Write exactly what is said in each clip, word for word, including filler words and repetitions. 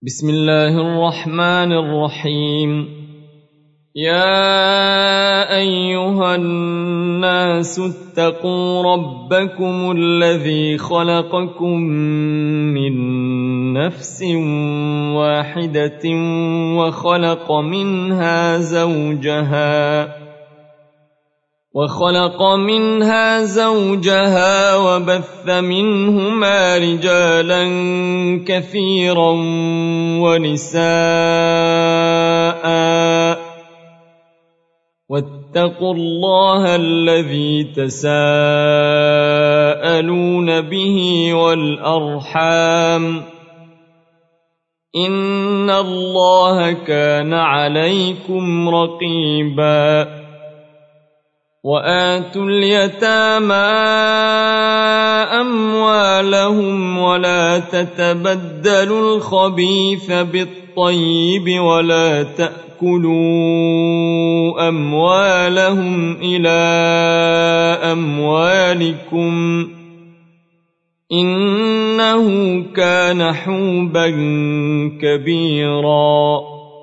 بسم الله الرحمن الرحيم. يا أيها الناس اتقوا ربكم الذي خلقكم من نفس واحدة وخلق منها زوجها وخلق منها زوجها وبث منهما رجالا كثيرا ونساء، واتقوا الله الذي تساءلون به والأرحام، إن الله كان عليكم رقيبا. وآتوا اليتامى أموالهم ولا تتبدلوا الخبيث بالطيب ولا تأكلوا أموالهم إلى أموالكم، إنه كان حوبا كبيرا.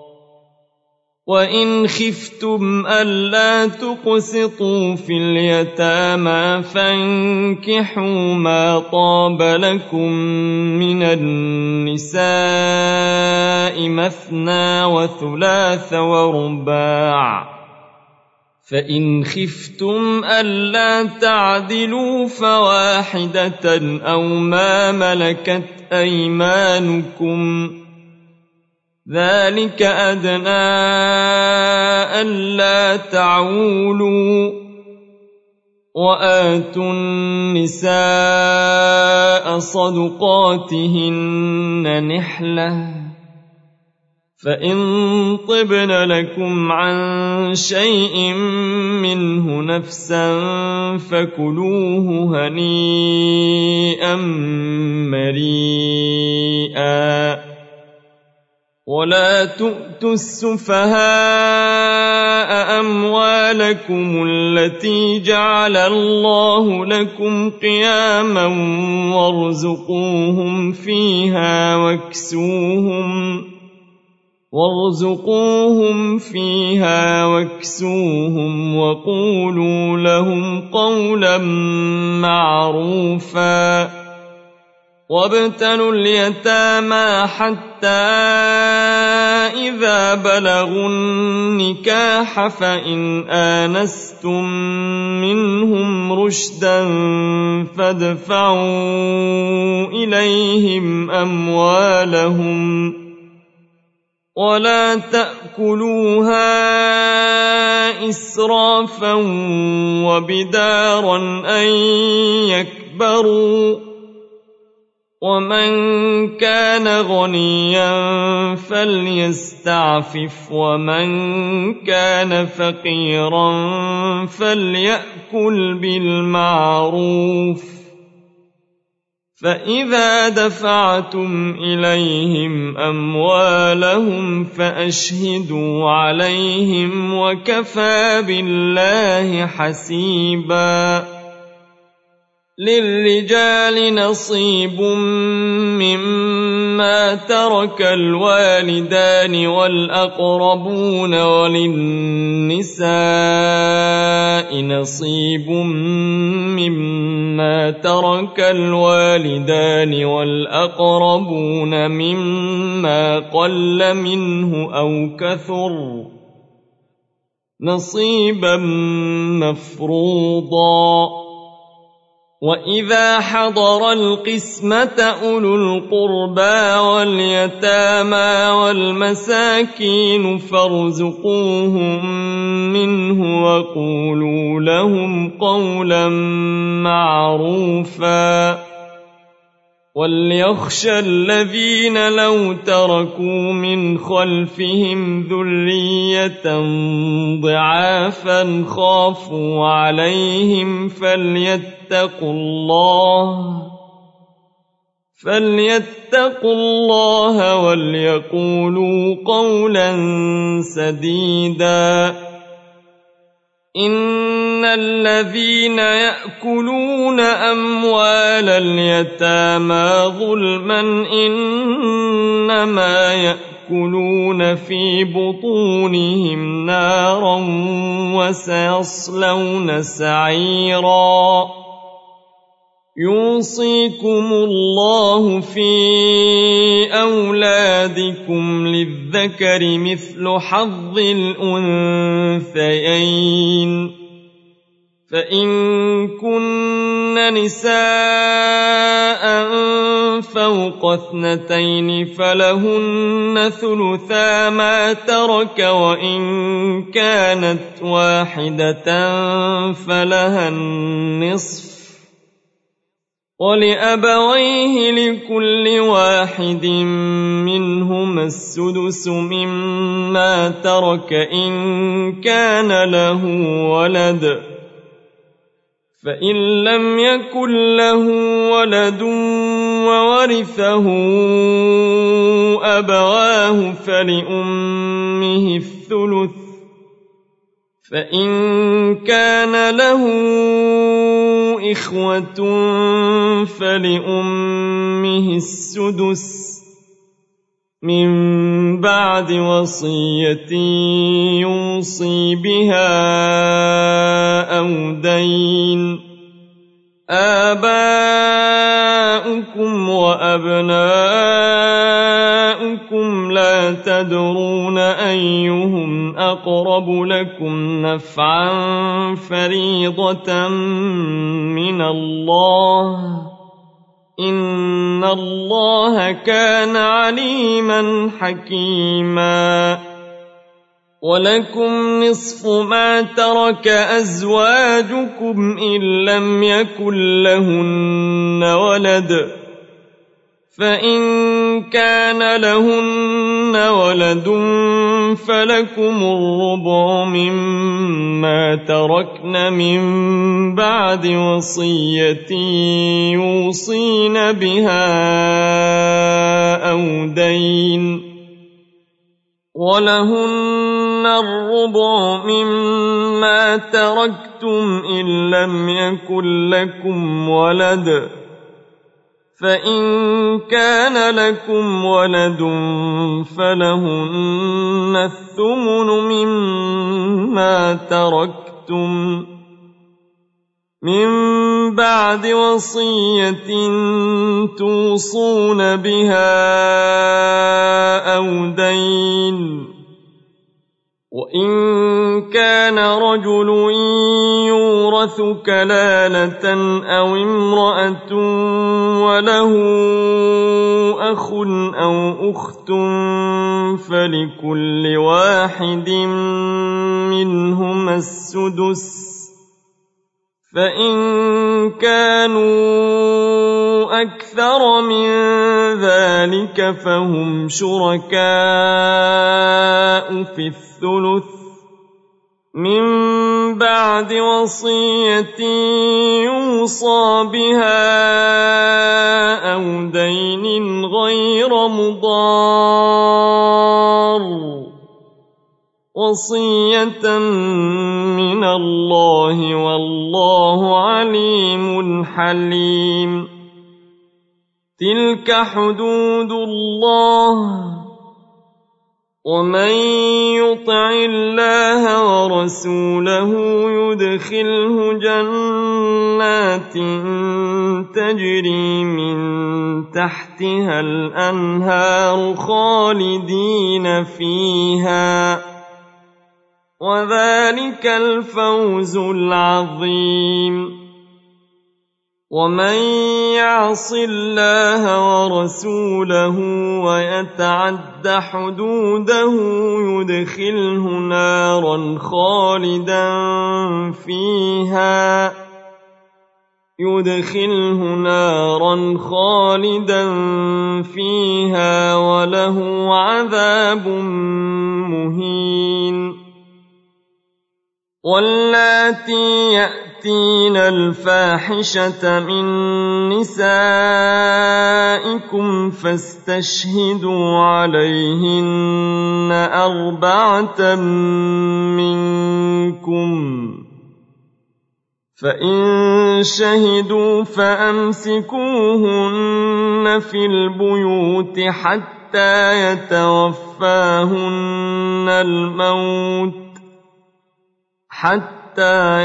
وإن خفتم ألا تقسطوا في اليتامى فانكحوا ما طاب لكم من النساء مثنى وثلاث ورباع، فإن خفتم ألا تعدلوا فواحدة أو ما ملكت أيمانكم، ذلك أدنى ألا تعولوا. وآتوا النساء صدقاتهن نحلة، فإن طبن لكم عن شيء منه نفسا فكلوه هنيئا مريئا. ولا تؤتوا السفهاء أموالكم التي جعل الله لكم قياما وارزقوهم فيها واكسوهم وارزقوهم فيها واكسوهم وقولوا لهم قولا معروفا. وابتلوا اليتامى حتى إذا بلغوا النكاح فإن آنستم منهم رشدا فادفعوا إليهم أموالهم ولا تأكلوها إسرافا وبدارا أن يكبروا، ومن كان غنيا فليستعفف ومن كان فقيرا فليأكل بالمعروف. فإذا دفعتم إليهم أموالهم فأشهدوا عليهم وكفى بالله حسيبا. للرجال نصيب مما ترك الوالدان والأقربون وللنساء نصيب مما ترك الوالدان والأقربون مما قل منه أو كثر نصيبا مفروضا. وإذا حضر القسمة أولو القربى واليتامى والمساكين فارزقوهم منه وقولوا لهم قولا معروفا. وليخشى الذين لو تركوا من خلفهم ذرية ضعافا خافوا عليهم فليتقوا الله فليتقوا الله وليقولوا قولا سديدا. إن الذين يأكلون أموال اليتامى ظلما إن إنما يأكلون في بطونهم نارا وسيصلون سعيرا يوصيكم الله في أولادكم للذكر مثل حظ الأنثيين فإن كن نساء فوق اثنتين فلهن ثلثا ما ترك وإن كانت واحدة فلها النصف ولأبويه لكل واحد منهما السدس مما ترك إن كان له ولد فإن لم يكن له ولد وورثه أبواه فلأمه الثلث فإن كان له إخوة فلأمه السدس من بعد وصية يوصي بها أو دين آباؤكم وأبناؤكم لا تدرون أيهم أقرب لكم نفعا فريضة من الله إن الله كان عليما حكيما ولكم نصف ما ترك أزواجكم إن لم يكن لهن ولد فإن كان لهن ولد فلكم الربع مما تركن من بعد وصية يوصين بها أو دين ولهن الربع مما تركتم إن لم يكن لكم ولد فإن كان لكم ولد فلهن الثمن مما تركتم من بعد وصية توصون بها أو دين وإن كان رجل يورث كلالة أو امرأة وله أخ أو أخت فلكل واحد منهما السدس فإن كانوا أكثر من ذلك فهم شركاء في الثلث من بعد وصية يوصى بها أو دين غير مضار وصية من الله والله عليم حليم تلك حدود الله ومن يطع الله ورسوله يدخله جنات تجري من تحتها الأنهار خالدين فيها وذلك الفوز العظيم ومن يعص الله ورسوله ويتعد حدوده يدخله نارا خالدا فيها يدخله نارا خالدا فيها وله عذاب مهين واللاتي يأتين الفاحشة من نسائكم فاستشهدوا عليهن أربعة منكم فإن شهدوا فأمسكوهن في البيوت حتى حتى يتوفاهن الموت حتى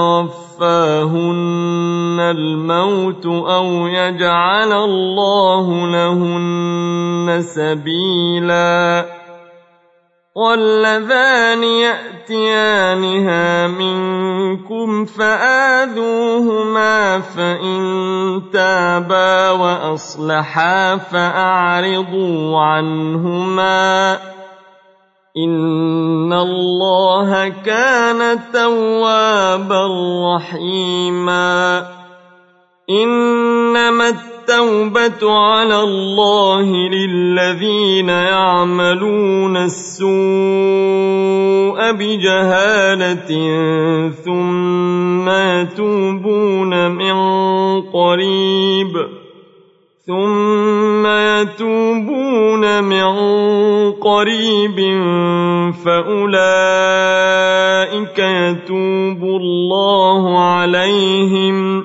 يتوفاهن الموت أو يجعل الله لهن سبيلا. واللذان يأتيانها منكم فآذوهما فإن تابا وأصلحا فأعرضوا عنهما إن الله كان توابا رحيما. إنما التوبة على الله للذين يعملون السوء بجهالة ثم يتوبون من قريب ثم يتوبون من قريب فأولئك يتوب الله عليهم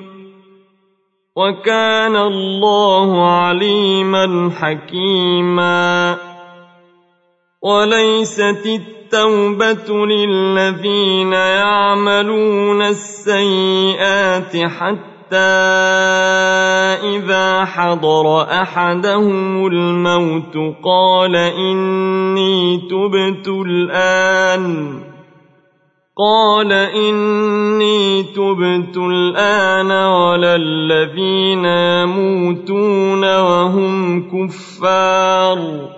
وكان الله عليما حكيما. وليست التوبة للذين يعملون السيئات حتى إذا حضر أحدهم الموت قال إني تبت الآن قال إني تبت الآن ولا الذين يموتون وهم كفار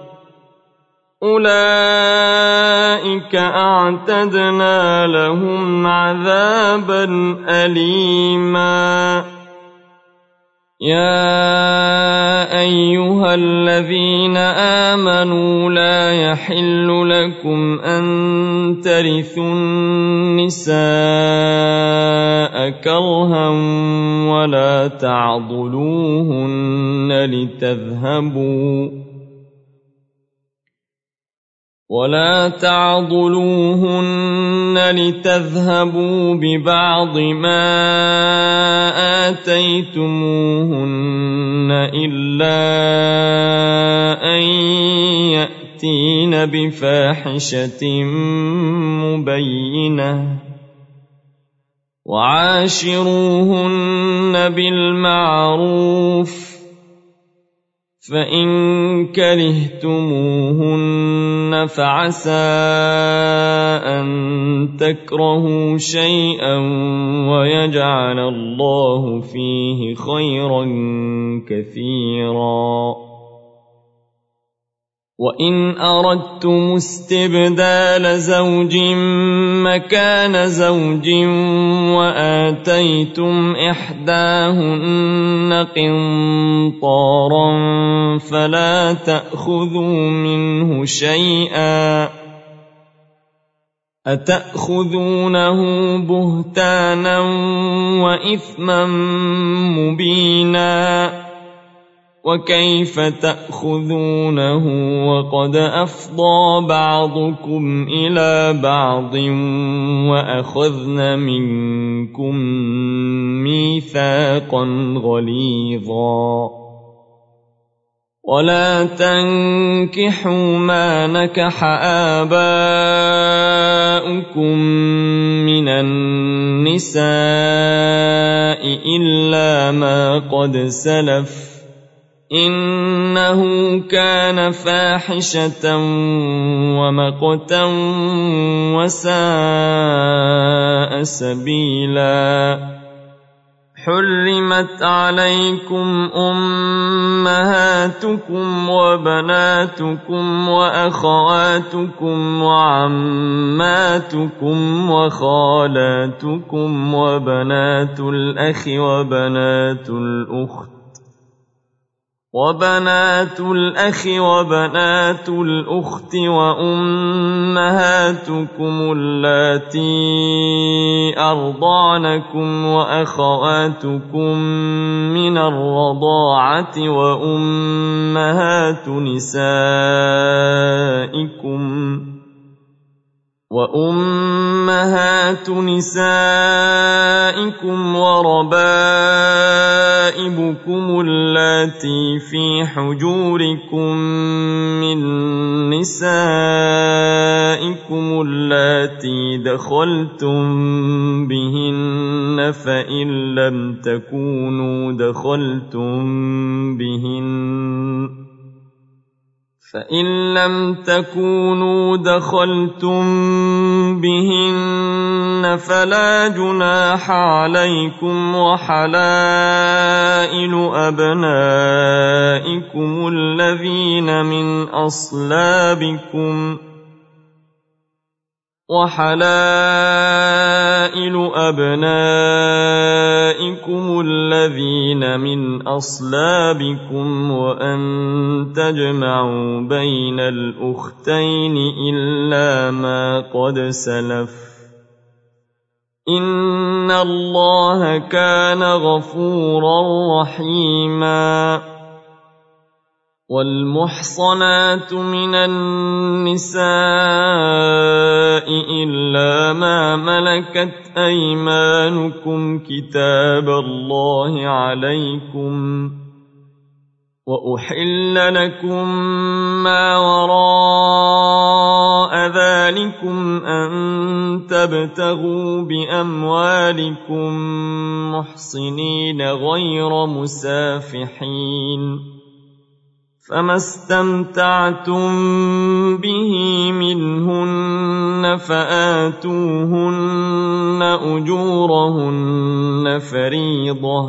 أولئك أعتدنا لهم عذابا أليما. يا أيها الذين آمنوا لا يحل لكم أن ترثوا النساء كرها ولا تعضلوهن لتذهبوا ولا تعضلوهن لتذهبوا ببعض ما آتيتموهن إلا أن يأتين بفاحشة مبينة وعاشروهن بالمعروف فإن كرهتموهن فعسى أن تكرهوا شيئا ويجعل الله فيه خيرا كثيرا. وإن أردتم استبدال زوج مكان زوج وآتيتم إحداهن قنطارا فلا تأخذوا منه شيئا أتأخذونه بهتانا وإثما مبينا وكيف تأخذونه وقد أفضى بعضكم إلى بعض وأخذن منكم ميثاقا غليظا. ولا تنكحوا ما نكح آباؤكم من النساء إلا ما قد سلف إنه كان فاحشة ومقتا وساء سبيلا. حرمت عليكم أمهاتكم وبناتكم وأخواتكم وعماتكم وخالاتكم وبنات الأخ وبنات الأخت وبنات الأخ وبنات الأخت وأمهاتكم اللاتي أرضعنكم وأخواتكم من الرضاعة وأمهات نسائكم وأمهات نسائكم وربائبكم اللاتي في حجوركم من نسائكم اللاتي دخلتم بهن فإن لم تكونوا دخلتم بهن فإن لم تكونوا دخلتم بهن فلا جناح عليكم وحلائل أبنائكم الذين من أصلابكم وحلائل أبنائكم الذين من أصلابكم وأن تجمعوا بين الأختين إلا ما قد سلف إن الله كان غفورا رحيما والمحصنات من النساء إلا ما ملكت أيمانكم كتاب الله عليكم وأحل لكم ما وراء ذلكم أن تبتغوا بأموالكم محصنين غير مسافحين فما استمتعتم به منهن فآتوهن أجورهن فريضة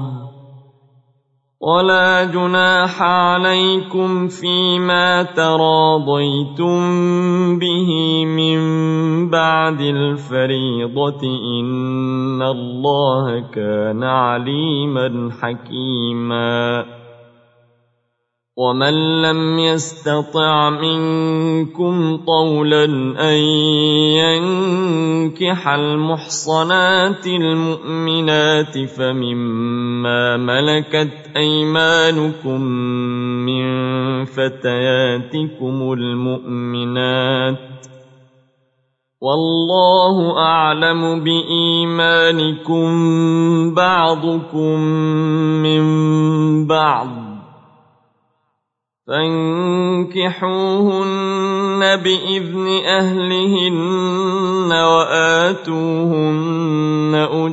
ولا جناح عليكم فيما تراضيتم به من بعد الفريضة إن الله كان عليما حكيما ومن لم يستطع منكم طولا أن ينكح المحصنات المؤمنات فمما ملكت أيمانكم من فتياتكم المؤمنات والله أعلم بإيمانكم بعضكم من بعض فانكحوهن بإذن أهلهن وآتوهن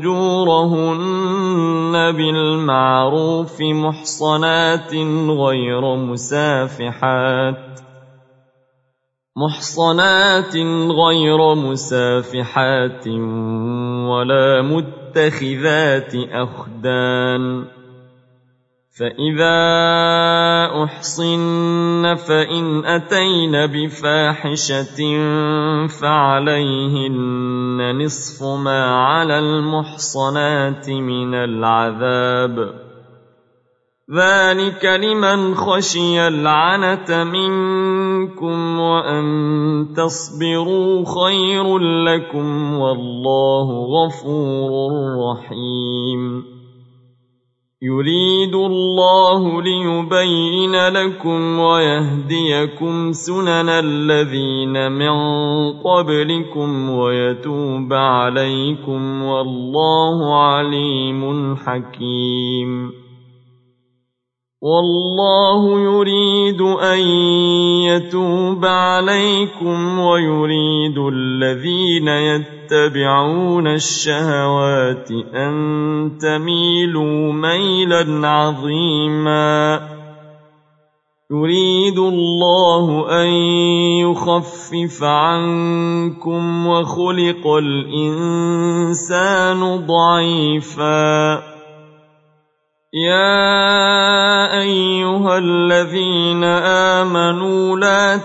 أجورهن بالمعروف محصنات غير مسافحات محصنات غير مسافحات ولا متخذات أخدان فإذا أحصن فإن أتين بفاحشة فعليهن نصف ما على المحصنات من العذاب ذلك لمن خشي العنة منكم وأن تصبروا خير لكم والله غفور رحيم يريد الله ليبين لكم ويهديكم سنن الذين من قبلكم ويتوب عليكم والله عليم حكيم والله يريد أن يتوب عليكم ويريد الذين يتبعون الشهوات أن تميلوا ميلا عظيما يريد الله أن يخفف عنكم وخلق الإنسان ضعيفا يا أيها الذين آمنوا لا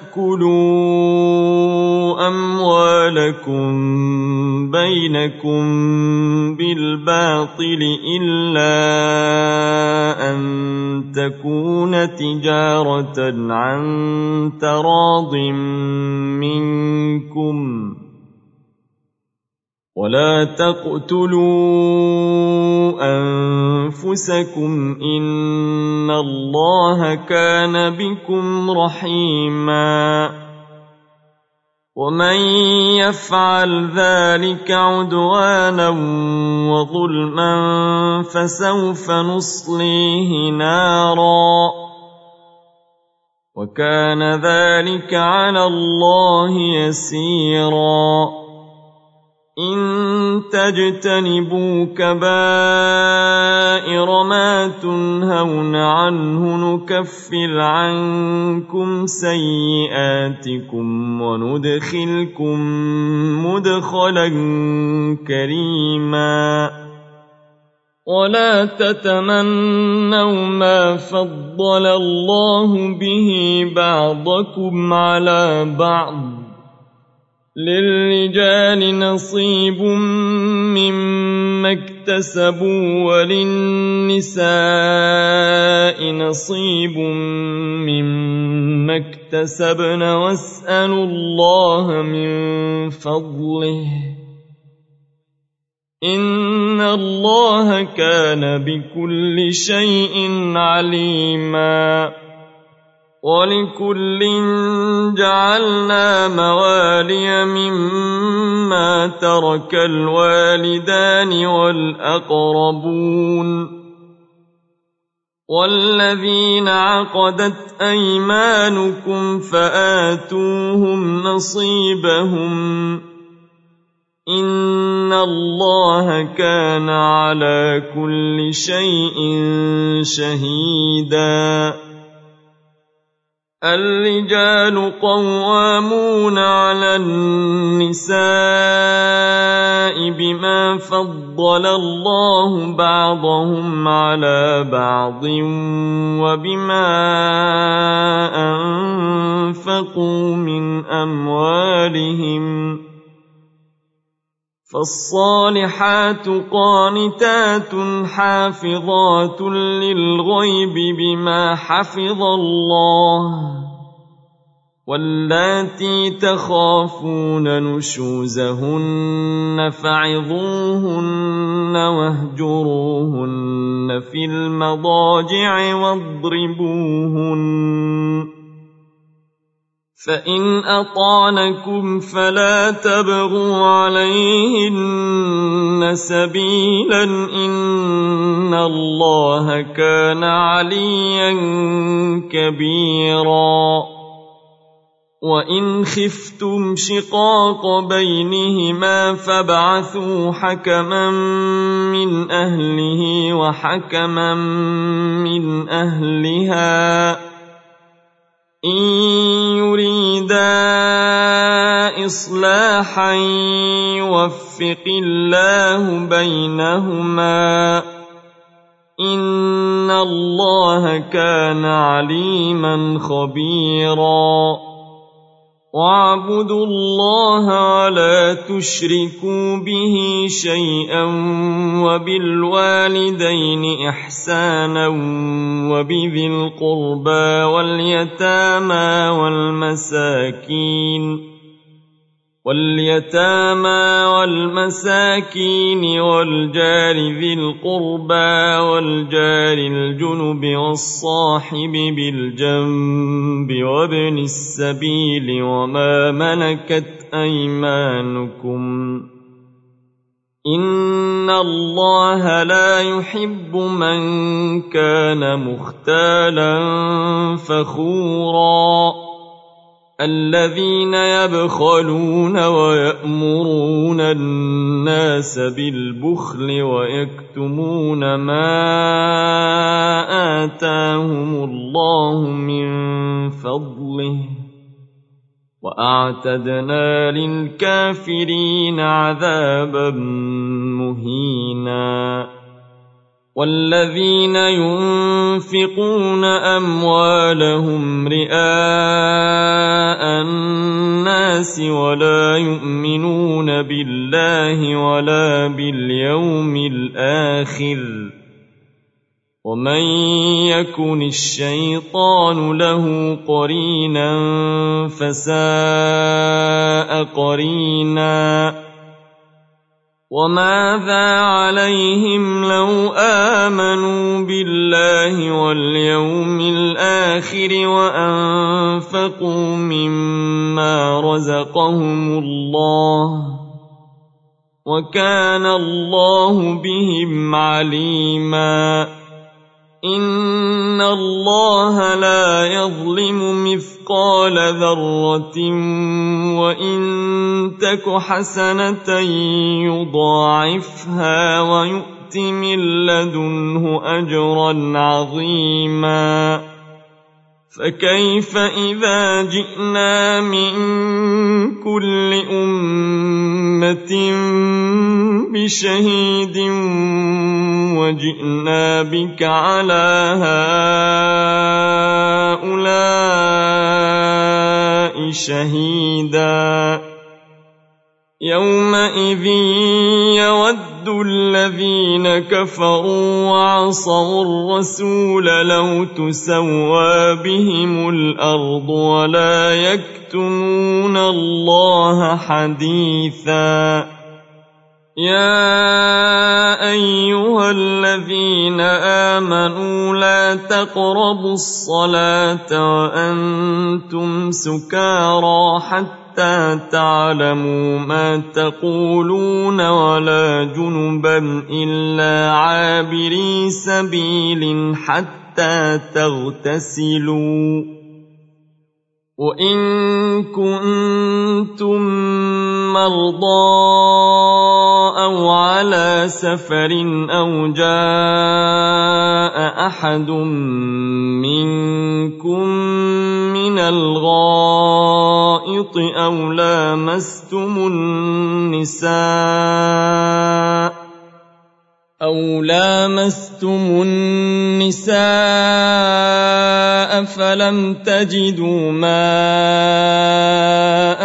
تأكلوا أموالكم بينكم بالباطل إلا أن تكون تجارة عن تراض منكم ولا تقتلوا أنفسكم إن الله كان بكم رحيما ومن يفعل ذلك عدوانا وظلما فسوف نصليه نارا وكان ذلك على الله يسيرا إن تجتنبوا كبائر ما تنهون عنه نكفر عنكم سيئاتكم وندخلكم مدخلا كريما ولا تتمنوا ما فضل الله به بعضكم على بعض للرجال نصيب مما اكتسبوا وللنساء نصيب مما اكتسبن واسألوا الله من فضله إن الله كان بكل شيء عليما ولكل جعلنا موالي مما ترك الوالدان والأقربون والذين عقدت أيمانكم فآتوهم نصيبهم إن الله كان على كل شيء شهيدا الرجال قوامون على النساء بما فضل الله بعضهم على بعض وبما أنفقوا من أموالهم فالصالحات قانتات حافظات للغيب بما حفظ الله واللاتي تخافون نشوزهن فعظوهن واهجروهن في المضاجع واضربوهن فإن أطعنكم فلا تبغوا عليهن سبيلا إن الله كان عليا كبيرا وإن خفتم شقاق بينهما فابعثوا حكما من أهله وحكما من أهلها إن يريدا إصلاحا يوفق الله بينهما إن الله كان عليما خبيرا واعبدوا الله ولا تشركوا به شيئا وبالوالدين إحسانا وبذي القربى واليتامى والمساكين واليتامى والمساكين والجار ذي القربى والجار الجنب والصاحب بالجنب وابن السبيل وما ملكت أيمانكم إن الله لا يحب من كان مختالا فخورا الذين يبخلون ويأمرون الناس بالبخل ويكتمون ما آتاهم الله من فضله وأعتدنا للكافرين عذابا مهينا والذين ينفقون أموالهم رئاء الناس ولا يؤمنون بالله ولا باليوم الآخر ومن يكن الشيطان له قرينا فساء قرينا وماذا عليهم لو آمنوا بالله واليوم الآخر وأنفقوا مما رزقهم الله وكان الله بهم عليما إن الله لا يظلم مثقال ذرة وإن تك حسنة يضاعفها ويؤت من لدنه أجرا عظيما فكيف إذا جئنا من كل أمة بشهيد وجئنا بك على هؤلاء شهيدا يومئذ يود الذين كفروا وعصوا الرسول لو تسوى بهم الأرض ولا يكتمون الله حديثا يا أيها الذين آمنوا لا تقربوا الصلاة وأنتم سكارى حتى تعلموا ما تقولون ولا جنبا إلا عابري سبيل حتى تغتسلوا وإن كنتم مرضى أو على سفر أو جاء أحد منكم من الغائط أو لامستم النساء أو لامستم النساء فلم تجدوا ماء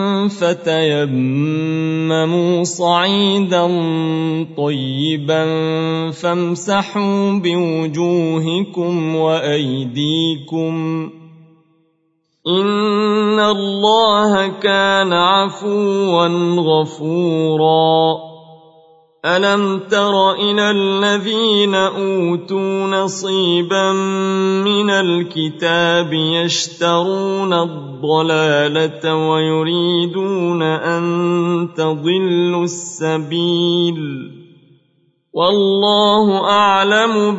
فتيمموا صعيدا طيبا فامسحوا بوجوهكم وأيديكم إن الله كان عفوا غفورا ألم تر إلى الذين أوتوا نصيبا من الكتاب يشترون الضلالة ويريدون أن تضلوا السبيل والله أعلم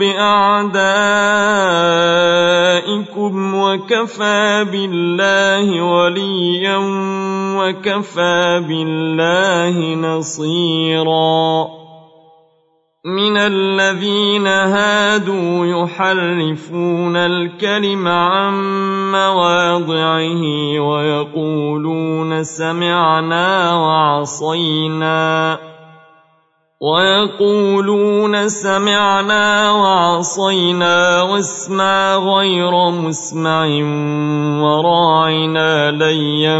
بأعدائكم وكفى بالله وليا وكفى بالله نصيرا من الذين هادوا يحرفون الكلم عن مواضعه ويقولون سمعنا وعصينا ويقولون سمعنا وعصينا واسمع غير مسمع وراعنا ليا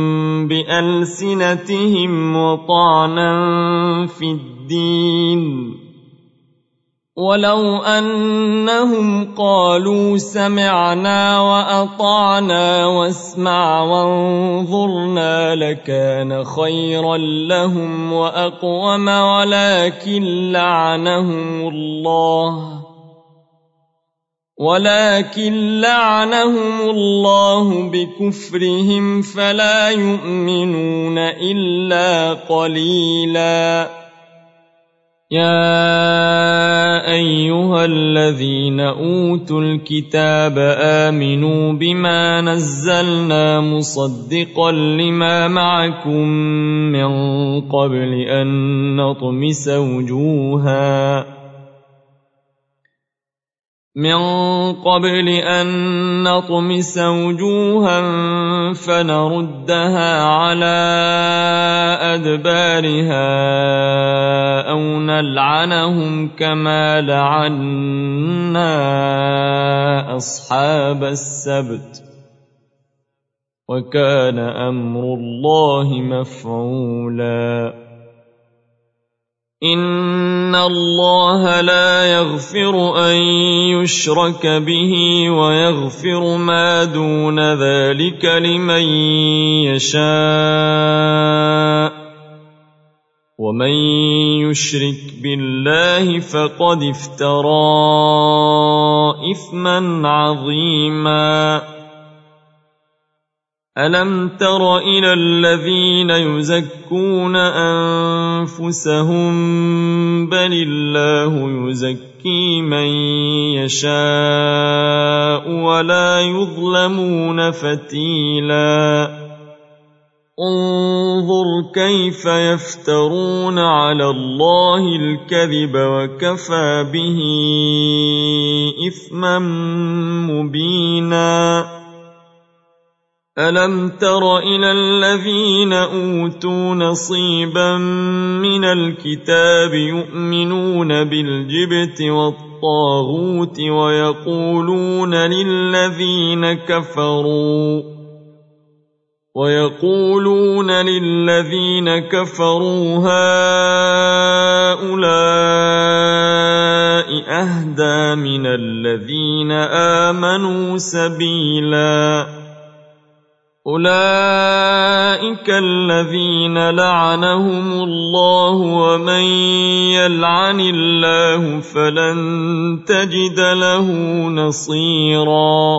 بألسنتهم وطعنا في الدين ولو أنهم قالوا سمعنا وأطعنا واسمع وانظرنا لكان خيرا لهم وأقوم ولكن لعنهم الله ولكن لعنهم الله بكفرهم فلا يؤمنون إلا قليلا يا أيها الذين أوتوا الكتاب آمنوا بما نزلنا مصدقا لما معكم من قبل أن نطمس وجوها من قبل أن نطمس وجوها فنردها على أدبارها أو نلعنهم كما لعنا أصحاب السبت وكان أمر الله مفعولا إن الله لا يغفر أن يشرك به ويغفر ما دون ذلك لمن يشاء ومن يشرك بالله فقد افترى إثما عظيما ألم تر إلى الذين يزكون أنفسهم بل الله يزكي من يشاء ولا يظلمون فتيلا انظر كيف يفترون على الله الكذب وكفى به إثما مبينا ألم تر إلى الذين أوتوا نصيبا من الكتاب يؤمنون بالجبت والطاغوت ويقولون للذين كفروا ويقولون للذين كفروا هؤلاء أهدى من الذين آمنوا سبيلا أولئك الذين لعنهم الله ومن يلعن الله فلن تجد له نصيرا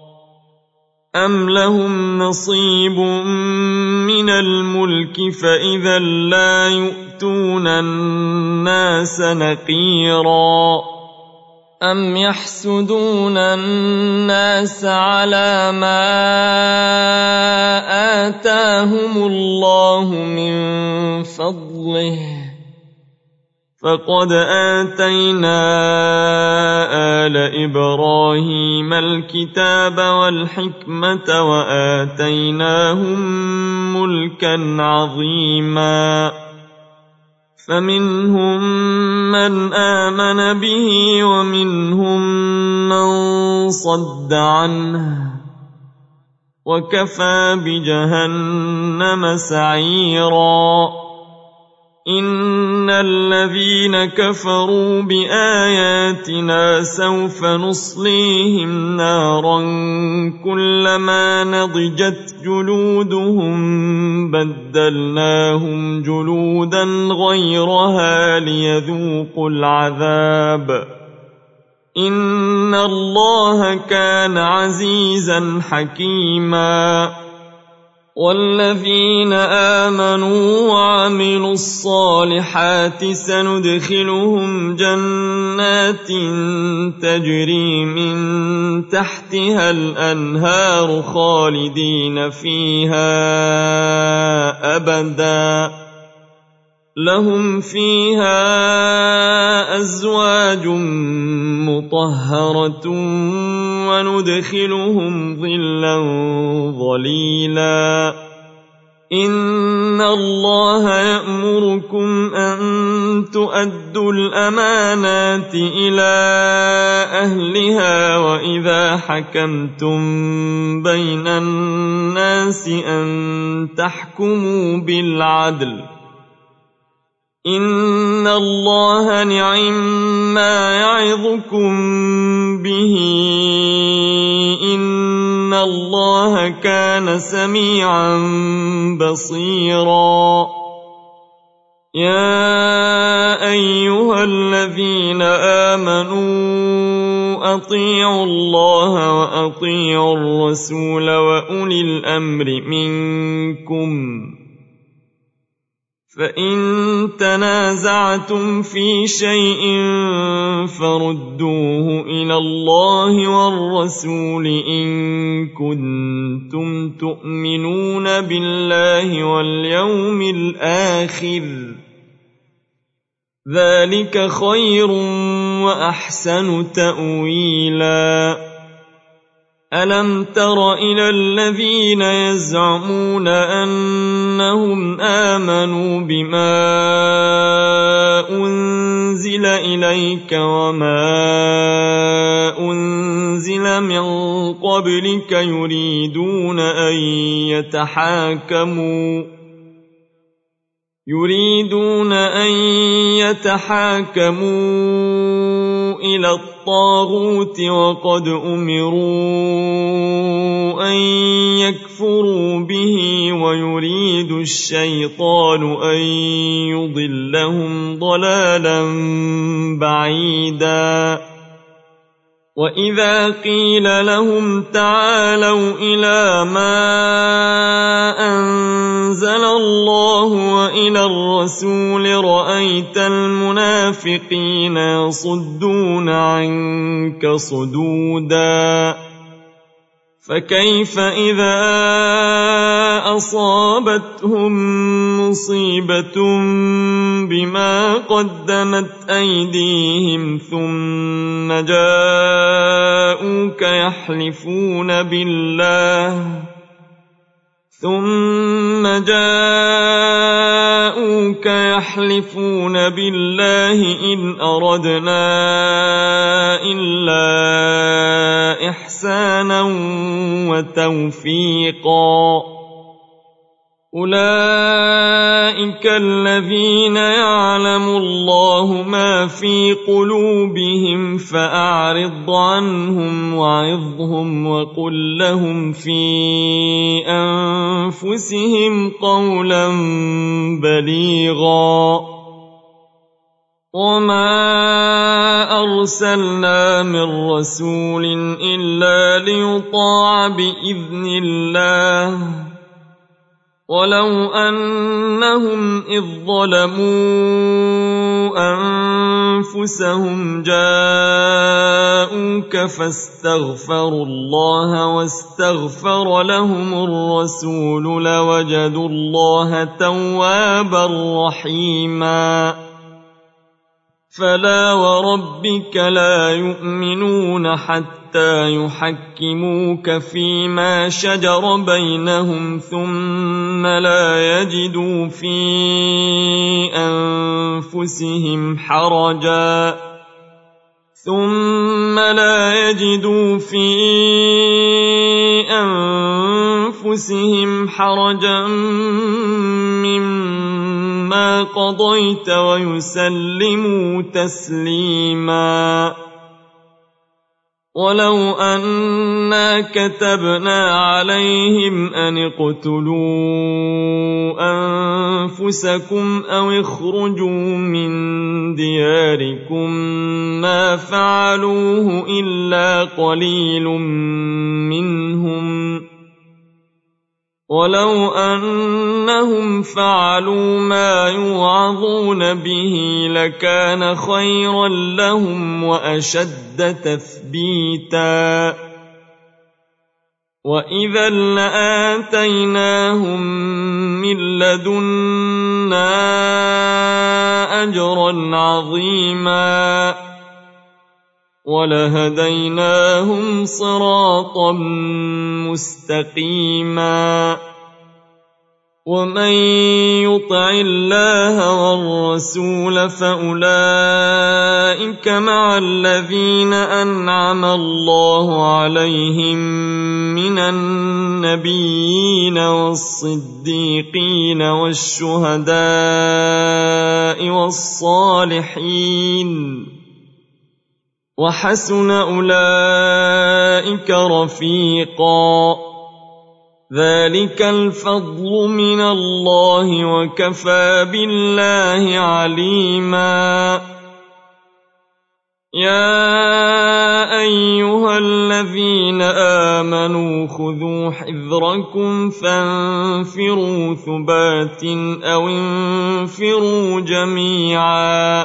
أم لهم نصيب من الملك فإذا لا يؤتون الناس نقيرا أم يحسدون الناس على ما آتاهم الله من فضله فقد آتينا آل إبراهيم الكتاب والحكمة وآتيناهم ملكا عظيما فمنهم من آمن به ومنهم من صد عنه وكفى بجهنم سعيرا إن الذين كفروا بآياتنا سوف نصليهم نارا كلما نضجت جلودهم بدلناهم جلودا غيرها ليذوقوا العذاب إن الله كان عزيزا حكيما والذين آمنوا وعملوا الصالحات سندخلهم جنات تجري من تحتها الأنهار خالدين فيها أبدا لهم فيها أزواج مطهرة وندخلهم ظلا ظليلا إن الله يأمركم أن تؤدوا الأمانات إلى أهلها وإذا حكمتم بين الناس أن تحكموا بالعدل إن الله نعم ما يعظكم به إن الله كان سميعا بصيرا يا أيها الذين آمنوا أطيعوا الله وأطيعوا الرسول وأولي الأمر منكم فإن تنازعتم في شيء فردوه إلى الله والرسول إن كنتم تؤمنون بالله واليوم الآخر ذلك خير وأحسن تأويلا ألم تر إلى الذين يزعمون أنهم آمنوا بما أنزل إليك وما أنزل من قبلك يريدون أن يتحاكموا يريدون أن يتحاكموا إلى الطاغوت وقد أمروا أن يكفروا ليكفروا به ويريد الشيطان أن يضلهم ضلالا بعيدا وإذا قيل لهم تعالوا إلى ما أنزل الله وإلى الرسول رأيت المنافقين يصدون عنك صدودا فكيف إذا أصابتهم مصيبة بما قدمت أيديهم ثم جاءوك يحلفون بالله ثم جاءوك يحلفون بالله إن أردنا إلا إحسانا وتوفيقا أولئك الذين يعلم الله ما في قلوبهم فأعرض عنهم وعظهم وقل لهم في أنفسهم قولا بليغا وما أرسلنا من رسول إلا ليطاع بإذن الله ولو أنهم إذ ظلموا أنفسهم جاءوك فاستغفروا الله واستغفر لهم الرسول لوجدوا الله توابا رحيما فلا وربك لا يؤمنون حتى يحكموك فيما شجر بينهم ثم لا يجدوا في أنفسهم حرجا ثم لا يجدوا في أنفسهم حرجا مما قضيت ويسلموا تسليما ولو أنا كتبنا عليهم أن اقتلوا أنفسكم أو اخرجوا من دياركم ما فعلوه إلا قليل منهم ولو أنهم فعلوا ما يوعظون به لكان خيرا لهم وأشد تثبيتا وإذا لآتيناهم من لدنا أجرا عظيما ولهديناهم صراطا مستقيما ومن يطع الله والرسول فأولئك مع الذين أنعم الله عليهم من النبيين والصديقين والشهداء والصالحين وحسن أولئك رفيقا ذلك الفضل من الله وكفى بالله عليما يا أيها الذين آمنوا خذوا حذركم فانفروا ثبات أو انفروا جميعا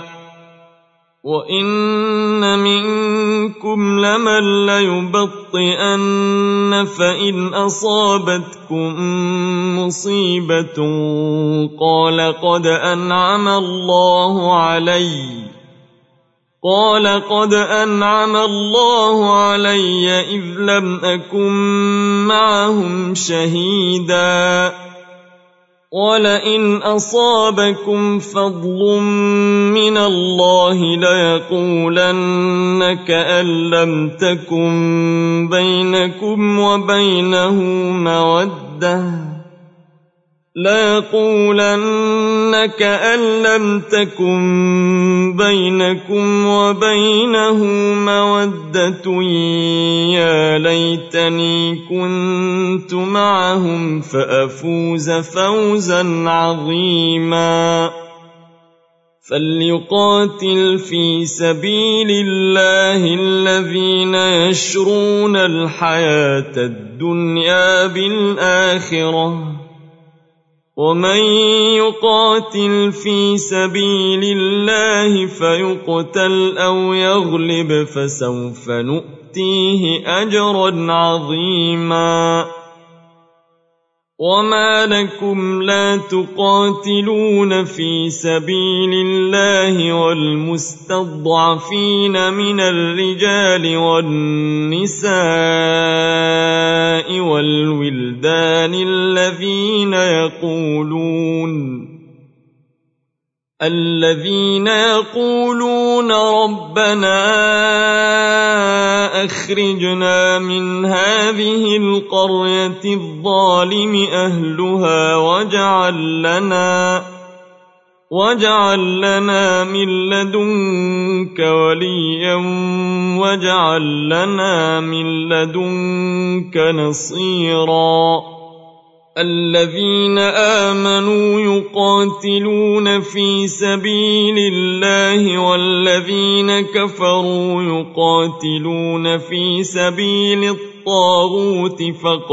وإن منكم لمن ليبطئن فإن أصابتكم مصيبة قال قد أنعم الله علي قال قد أنعم الله علي إذ لم أكن معهم شهيدا ولئن أصابكم فضل من الله ليقولن كأن لم تكن بينكم وبينه مودة ليقولن كأن لم تكن بينكم وبينه مودة يا ليتني كنت معهم فأفوز فوزا عظيما فليقاتل في سبيل الله الذين يشرون الحياة الدنيا بالآخرة ومن يقاتل في سبيل الله فيقتل أو يغلب فسوف نؤتيه أجرا عظيما وما لكم لا تقاتلون في سبيل الله والمستضعفين من الرجال والنساء والولدان الذين يقولون الذين يقولون ربنا أخرجنا من هذه القرية الظالم أهلها واجعل لنا واجعل لنا من لدنك وليا واجعل لنا من لدنك نصيرا الذين آمنوا يقاتلون في سبيل الله والذين كفروا يقاتلون في سبيل الطاغوت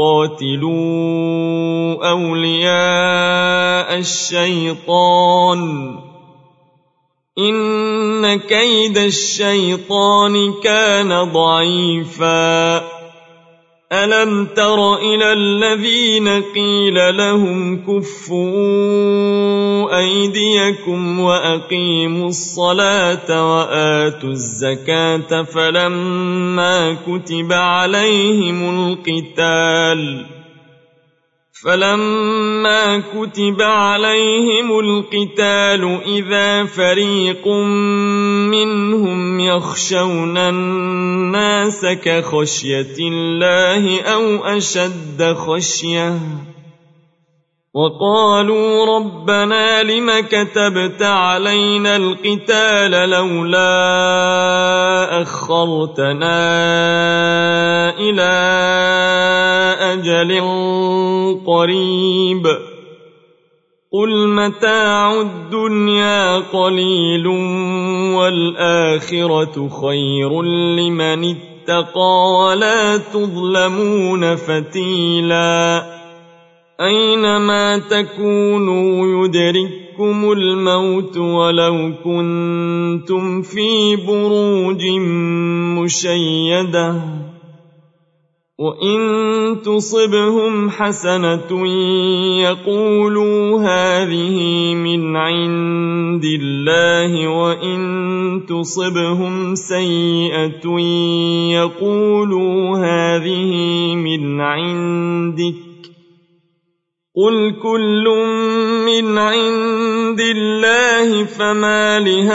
فقاتلوا أولياء الشيطان إن كيد الشيطان كان ضعيفا ألم تر إلى الذين قيل لهم كفوا أيديكم وأقيموا الصلاة وآتوا الزكاة فلما كتب عليهم القتال فلما كتب عليهم القتال إذا فريق منهم يخشون الناس كخشية الله أو أشد خشية وقالوا ربنا لم كتبت علينا القتال لولا أخرتنا إلى أجل قريب قل متاع الدنيا قليل والآخرة خير لمن اتقى ولا تظلمون فتيلا أينما تكونوا يدرككم الموت ولو كنتم في بروج مشيدة وإن تصبهم حسنة يقولوا هذه من عند الله وإن تصبهم سيئة يقولوا هذه من عندك قل كل من عند الله فما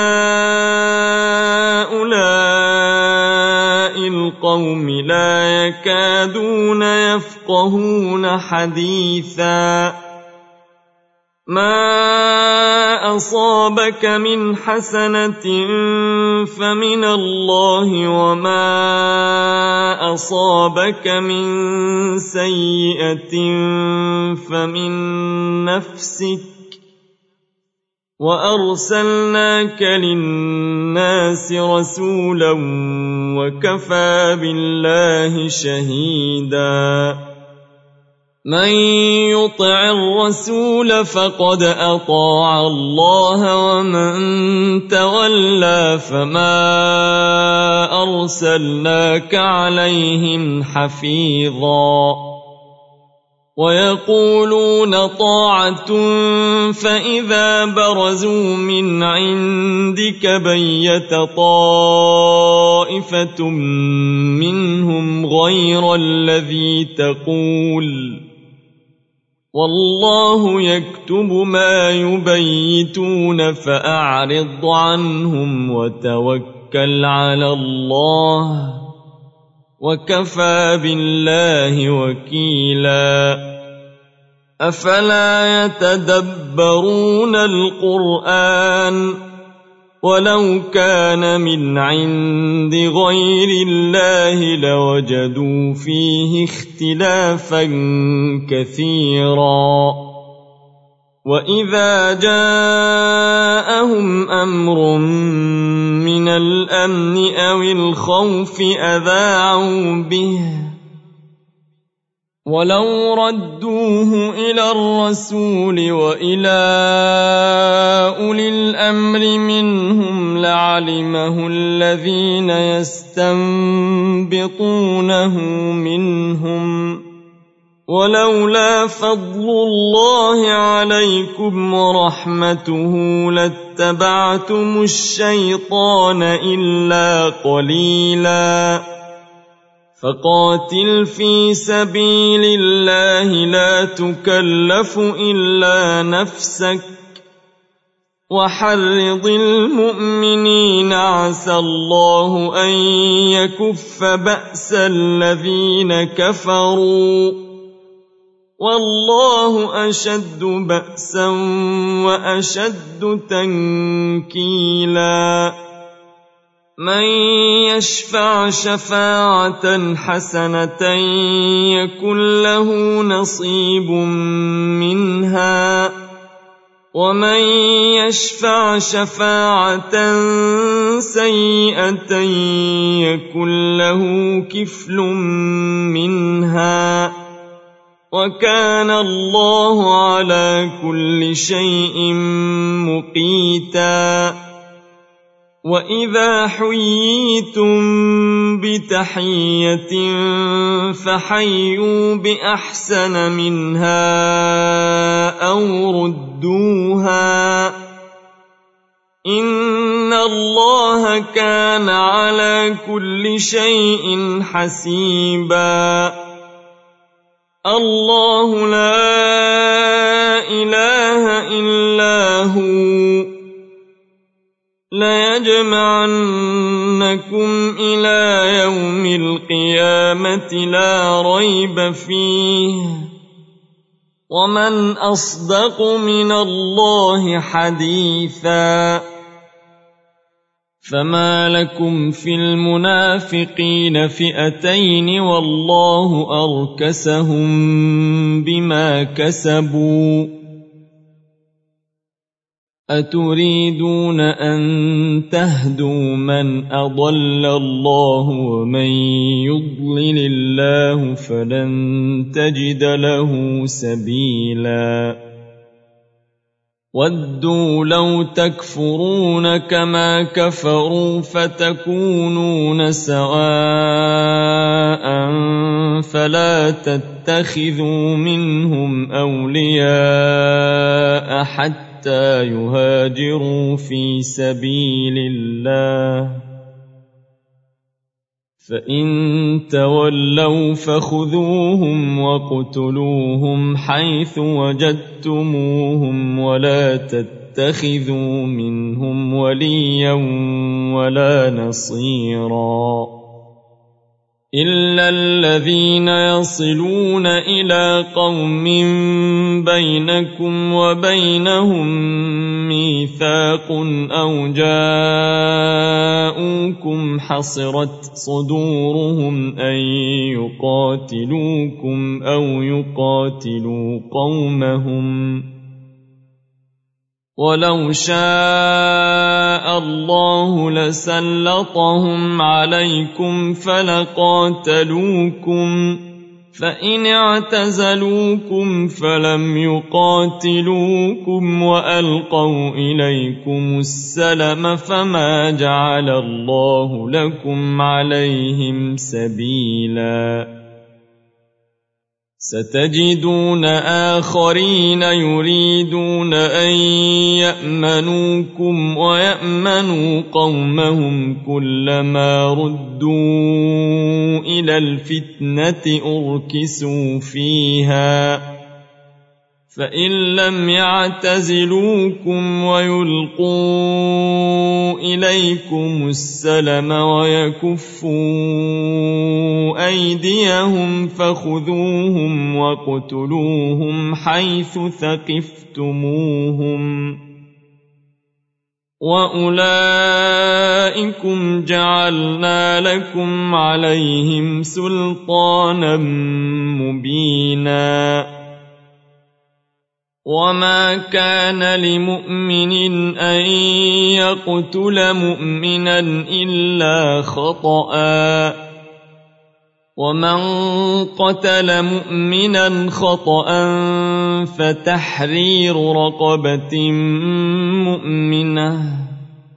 لهؤلاء القوم لا يكادون يفقهون حديثا ما أصابك من حسنة فمن الله وما أصابك من سيئة فمن نفسك وأرسلناك للناس رسولا وكفى بالله شهيدا من يطع الرسول فقد أطاع الله ومن تولى فما أرسلناك عليهم حفيظا ويقولون طاعة فإذا برزوا من عندك بيت طائفة منهم غير الذي تقول والله يكتب ما يبيتون فأعرض عنهم وتوكل على الله وكفى بالله وكيلا أفلا يتدبرون القرآن ولو كان من عند غير الله لوجدوا فيه اختلافا كثيرا وإذا جاءهم أمر من الأمن أو الخوف أذاعوا به ولو ردوه إلى الرسول وإلى أولي الأمر منهم لعلمه الذين يستنبطونه منهم ولولا فضل الله عليكم ورحمته لاتبعتم الشيطان إلا قليلا فقاتل في سبيل الله لا تكلف إلا نفسك وحرض المؤمنين عسى الله أن يكف بأس الذين كفروا والله أشد بأسا وأشد تنكيلا من يشفع شفاعة حسنة يكن له نصيب منها ومن يشفع شفاعة سيئة يكن له كفل منها وكان الله على كل شيء مقيتا وإذا حييتم بتحية فحيوا بأحسن منها أو ردوها إن الله كان على كل شيء حسيبا الله لا إله إلا هو ليجمعنكم إلى يوم القيامة لا ريب فيه ومن أصدق من الله حديثا فما لكم في المنافقين فئتين والله أركسهم بما كسبوا أتريدون أن تهدوا من أضل الله ومن يضلل الله فلن تجد له سبيلا ودوا لو تكفرون كما كفروا فتكونون سواء فلا تتخذوا منهم أولياء حتى يهاجروا في سبيل الله فإن تولوا فخذوهم وَاقْتُلُوهُمْ حيث وجدتموهم ولا تتخذوا منهم وليا ولا نصيرا إلا الذين يصلون إلى قوم بينكم وبينهم ميثاق أو جاءوكم حصرت صدورهم أن يقاتلوكم أو يقاتلوا قومهم ولو شاء الله لسلطهم عليكم فلقاتلوكم فإن اعتزلوكم فلم يقاتلوكم وألقوا إليكم السلم فما جعل الله لكم عليهم سبيلا ستجدون آخرين يريدون أن يأمنوكم ويأمنوا قومهم كلما ردوا إلى الفتنة أركسوا فيها فإن لم يعتزلوكم ويلقوا إليكم السلم ويكفوا أيديهم فخذوهم واقتلوهم حيث ثقفتموهم وأولئكم جعلنا لكم عليهم سلطانا مبينا وما كان لمؤمن أن يقتل مؤمنا إلا خطأ ومن قتل مؤمنا خطأ فتحرير رقبة مؤمنة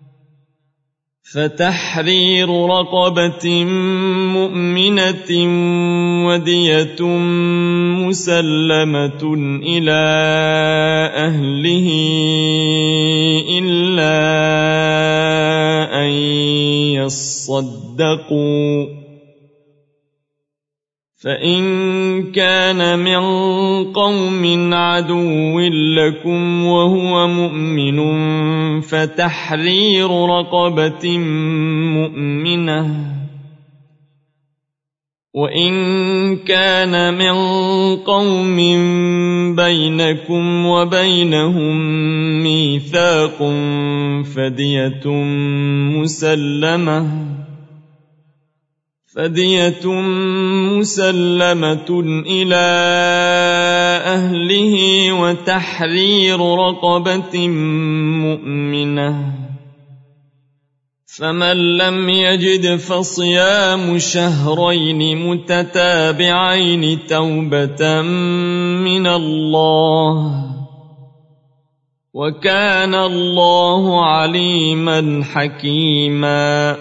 فتحرير رقبة مؤمنة ودية مسلمة إلى أهله إلا أن يصدقوا فإن كان من قوم عدو لكم وهو مؤمن فتحرير رقبة مؤمنة وإن كان من قوم بينكم وبينهم ميثاق فدية مسلمة فدية مسلمة إلى أهله وتحرير رقبة مؤمنة فمن لم يجد فصيام شهرين متتابعين توبة من الله وكان الله عليما حكيما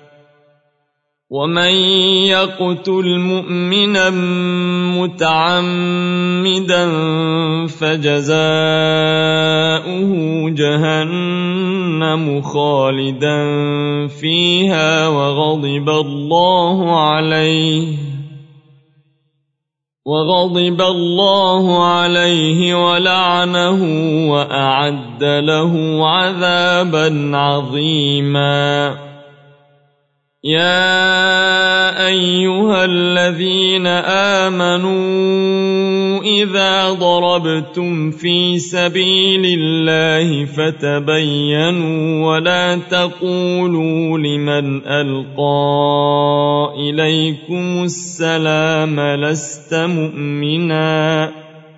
ومن يقتل مؤمنا متعمدا فجزاؤه جهنم خالدا فيها وغضب الله عليه وغضب الله عليه ولعنه وأعد له عذابا عظيما يا أيها الذين آمنوا إذا ضربتم في سبيل الله فتبينوا ولا تقولوا لمن ألقى إليكم السلام لست مؤمنا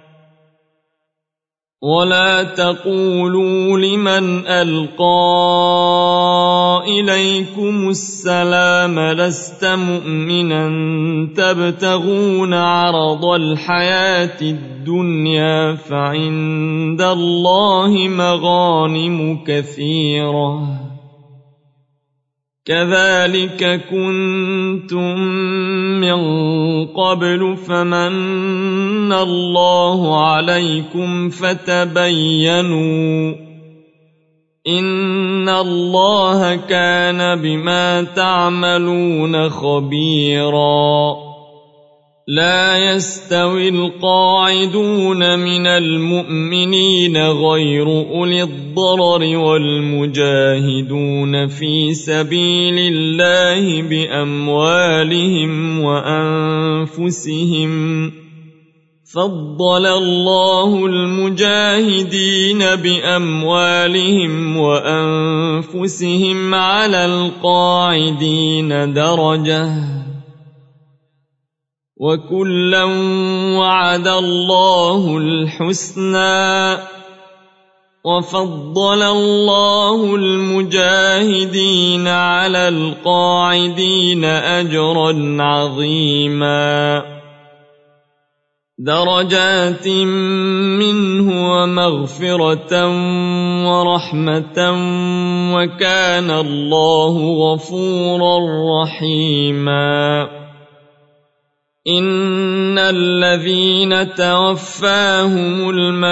ولا تقولوا لمن ألقى إليكم السلام لست مؤمنا تبتغون عرض الحياة الدنيا فعند الله مغانم كثيرة كذلك كنتم من قبل فمن الله عليكم فتبينوا إن الله كان بما تعملون خبيرا لا يستوي القاعدون من المؤمنين غير أولي الضرر والمجاهدون في سبيل الله بأموالهم وأنفسهم فضل الله المجاهدين بأموالهم وأنفسهم على القاعدين درجة وكلا وعد الله الحسنى وفضل الله المجاهدين على القاعدين أجرا عظيما درجات منه ومغفرة ورحمة وكان الله غفورا رحيما إن الذين توفاهم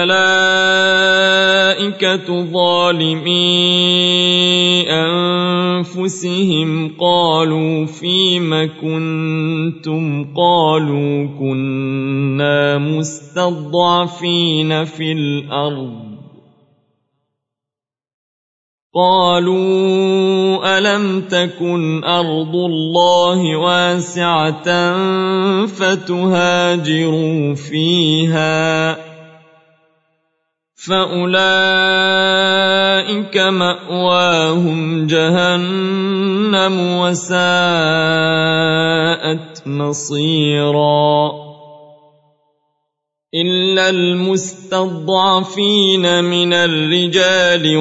الملائكة ظالمي أنفسهم قالوا فيم كنتم قالوا كنا المستضعفين في الأرض قالوا ألم تكن أرض الله واسعة فتهاجروا فيها فأولئك مأواهم جهنم وساءت مصيرا إلا المستضعفين من الرجال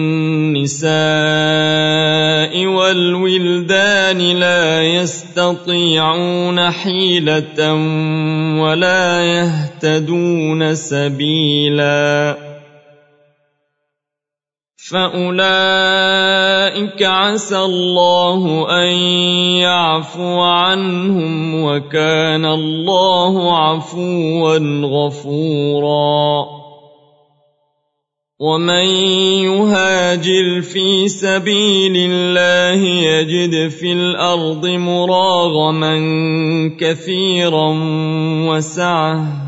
والنساء والولدان لا يستطيعون حيلة ولا يهتدون سبيلا فأولئك عسى الله أن يعفو عنهم وكان الله عفوا غفورا ومن يهاجر في سبيل الله يجد في الأرض مراغما كثيرا وسعة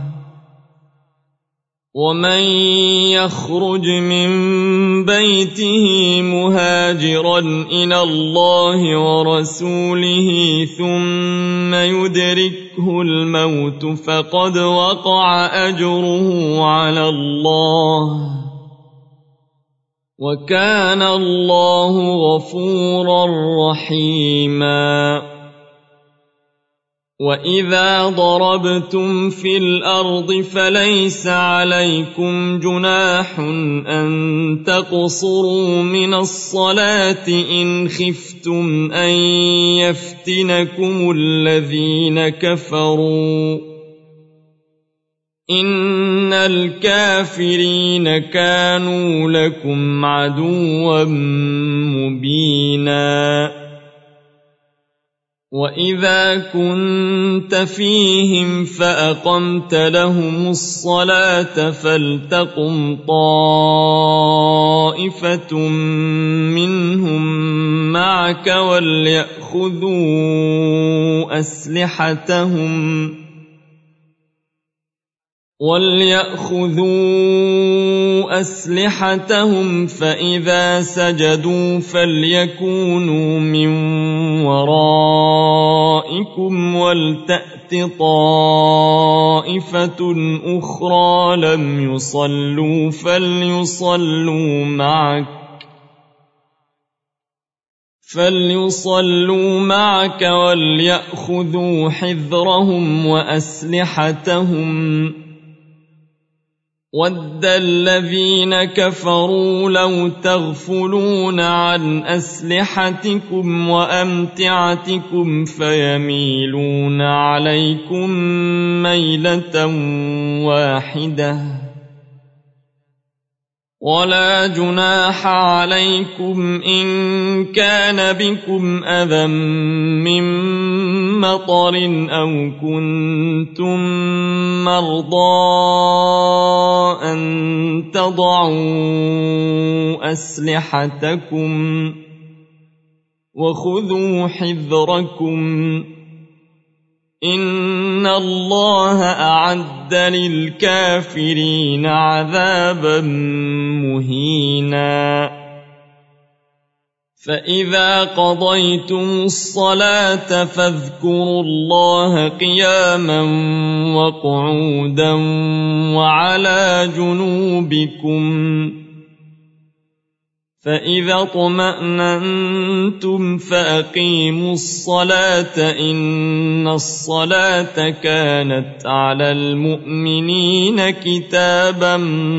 ومن يخرج من بيته مهاجرا إلى الله ورسوله ثم يدركه الموت فقد وقع أجره على الله وكان الله غفورا رحيما وإذا ضربتم في الأرض فليس عليكم جناح أن تقصروا من الصلاة إن خفتم أن يفتنكم الذين كفروا إن الكافرين كانوا لكم عدوا مبينا وإذا كنت فيهم فأقمت لهم الصلاة فلتقم طائفة منهم معك وليأخذوا أسلحتهم وليأخذوا أسلحتهم فإذا سجدوا فليكونوا من ورائكم ولتأت طائفة أخرى لم يصلوا فليصلوا معك فليصلوا معك وليأخذوا حذرهم وأسلحتهم ود الذين كفروا لو تغفلون عن أسلحتكم وأمتعتكم فيميلون عليكم ميلة واحدة ولا جناح عليكم إن كان بكم أذى من مطر أو كنتم مرضى أن تضعوا أسلحتكم وخذوا حذركم إن الله أعد للكافرين عذابا مهينا فإذا قضيتم الصلاة فاذكروا الله قياما وقعودا وعلى جنوبكم فإذا اطمأننتم فأقيموا الصلاة إن الصلاة كانت على المؤمنين كتابا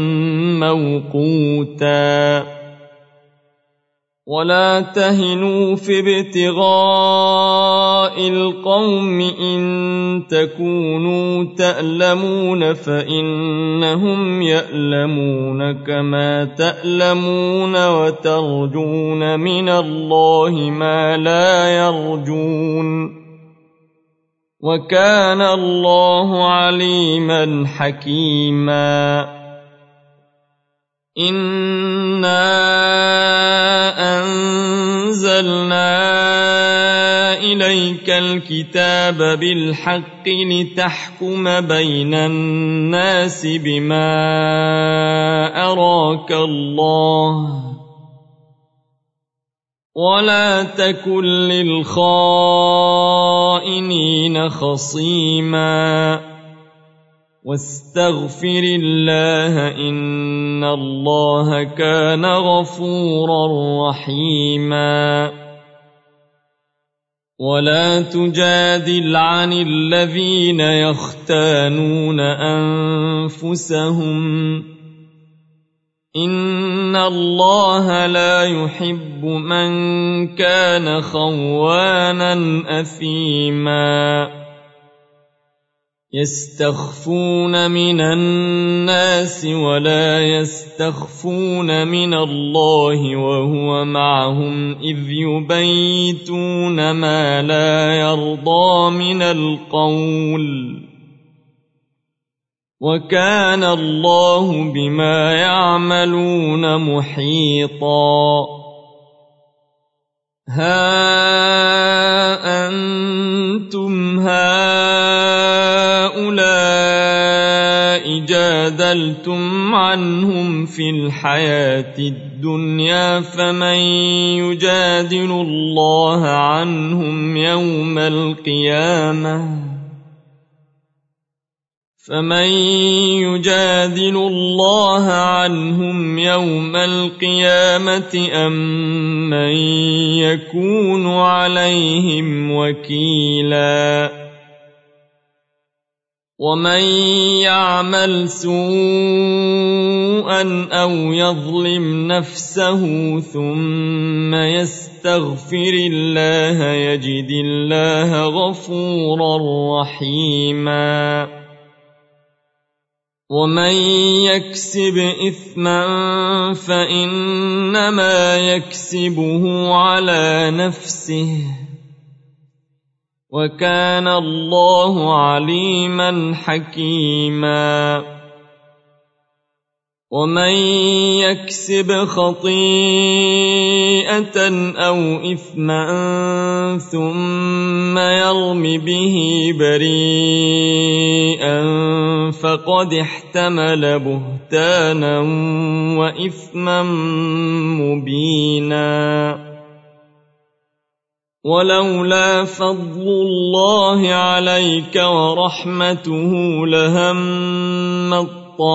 موقوتا ولا تهنوا في ابتغاء القوم إن تكونوا تألمون فإنهم يألمون كما تألمون وترجون من الله ما لا يرجون وكان الله عليما حكيما إنا أنزلنا إليك الكتاب بالحق لتحكم بين الناس بما أراك الله ولا تكن للخائنين خصيما واستغفر الله إن الله كان غفورا رحيما ولا تجادل عن الذين يختانون أنفسهم إن الله لا يحب من كان خوانا أثيما يستخفون من الناس ولا يستخفون من الله وهو معهم إذ يبيتون ما لا يرضى من القول وكان الله بما يعملون محيطا ها أنتم هؤلاء جادلتم عنهم في الحياة الدنيا فمن يجادل الله عنهم يوم القيامة فمن يجادل الله عنهم يوم القيامة أم من يكون عليهم وكيلا ومن يعمل سوءا أو يظلم نفسه ثم يستغفر الله يجد الله غفورا رحيما ومن يكسب إثما فإنما يكسبه على نفسه وكان الله عليما حكيما ومن يكسب خطيئة أو إثما ثم يرم به بريئا فقد احتمل بهتانا وإثما مبينا ولولا فضل الله عليك ورحمته لهم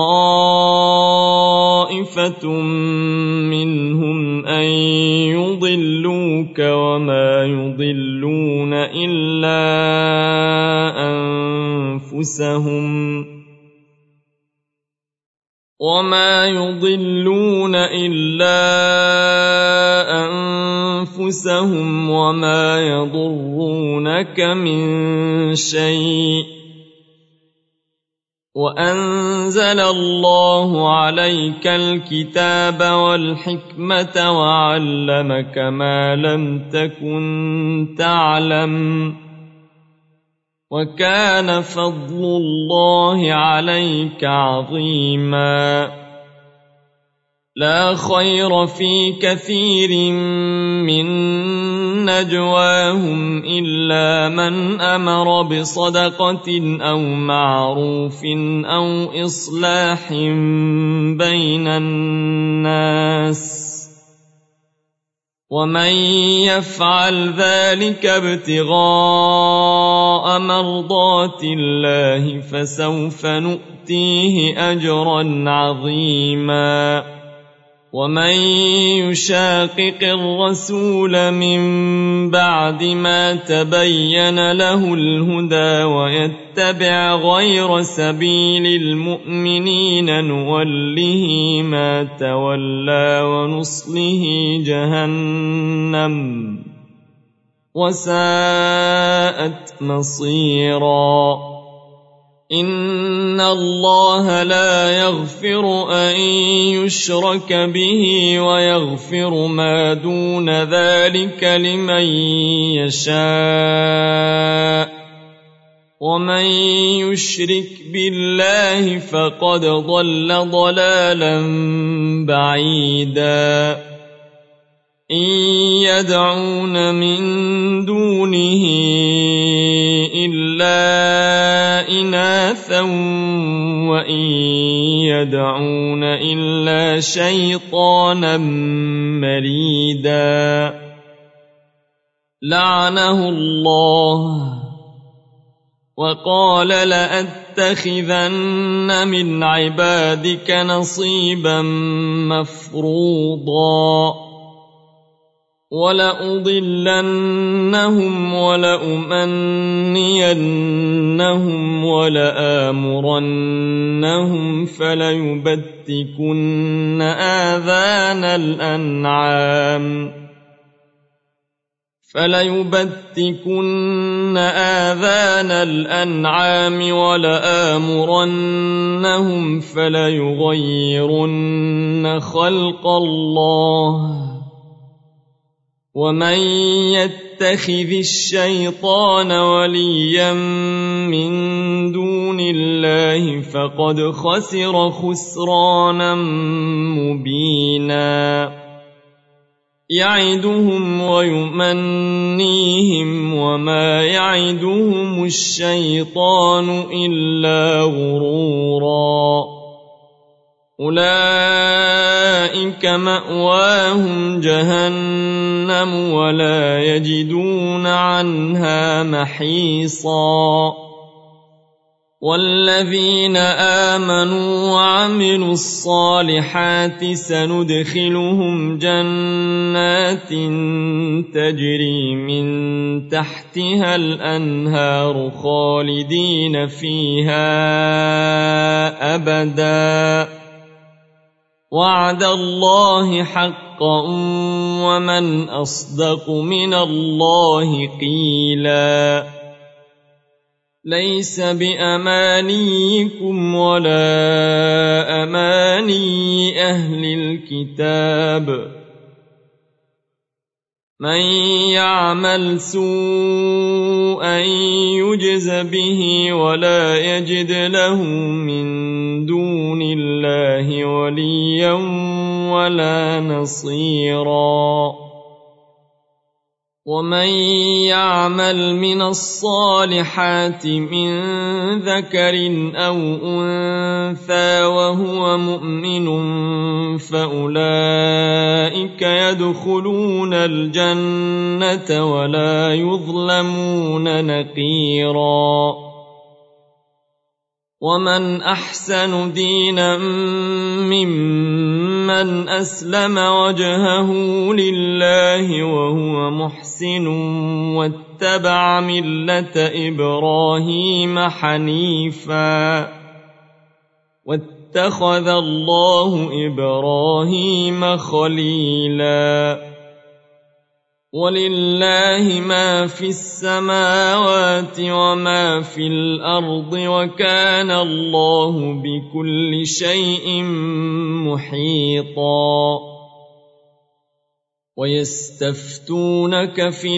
طائفة منهم أن يضلوك وما يضلون إلا أنفسهم وما يضلون إلا أنفسهم وما يضرونك من شيء وأنزل الله عليك الكتاب والحكمة وعلمك ما لم تكن تعلم وكان فضل الله عليك عظيما لا خير في كثير من نجواهم إلا من أمر بصدقة أو معروف أو إصلاح بين الناس ومن يفعل ذلك ابتغاء مرضات الله فسوف نؤتيه أجرا عظيما ومن يشاقق الرسول من بعد ما تبين له الهدى ويتبع غير سبيل المؤمنين نوله ما تولى ونصله جهنم وساءت مصيرا إن الله لا يغفر أن يشرك به ويغفر ما دون ذلك لمن يشاء ومن يشرك بالله فقد ضل ضلالا بعيدا إن يدعون من دونه إلا إناثا وإن يدعون إلا شيطانا مريدا لعنه الله وقال لأتخذن من عبادك نصيبا مفروضا ولأضلنهم ولأمنينهم ولآمرنهم فليبتكن آذان الأنعام فليبتكن آذان الأنعام ولآمرنهم فليغيرن خلق الله ومن يتخذ الشيطان وليا من دون الله فقد خسر خسرانا مبينا يعدهم ويمنيهم وما يعدهم الشيطان إلا غرورا أولئك مأواهم جهنم ولا يجدون عنها محيصا والذين آمنوا وعملوا الصالحات سندخلهم جنات تجري من تحتها الأنهار خالدين فيها أبدا وعد الله حقا ومن أصدق من الله قيلا ليس بأمانيكم ولا أماني أهل الكتاب من يعمل سوءا يجز به ولا يجد له من دون الله وليا ولا نصيرا ومن يعمل من الصالحات من ذكر أو أنثى وهو مؤمن فأولئك يدخلون الجنة ولا يظلمون نقيرا ومن أحسن دينا ممن أسلم وجهه لله وهو محسن واتبع ملة إبراهيم حنيفا واتخذ الله إبراهيم خليلا ولله ما في السماوات وما في الأرض وكان الله بكل شيء محيطا ويستفتونك في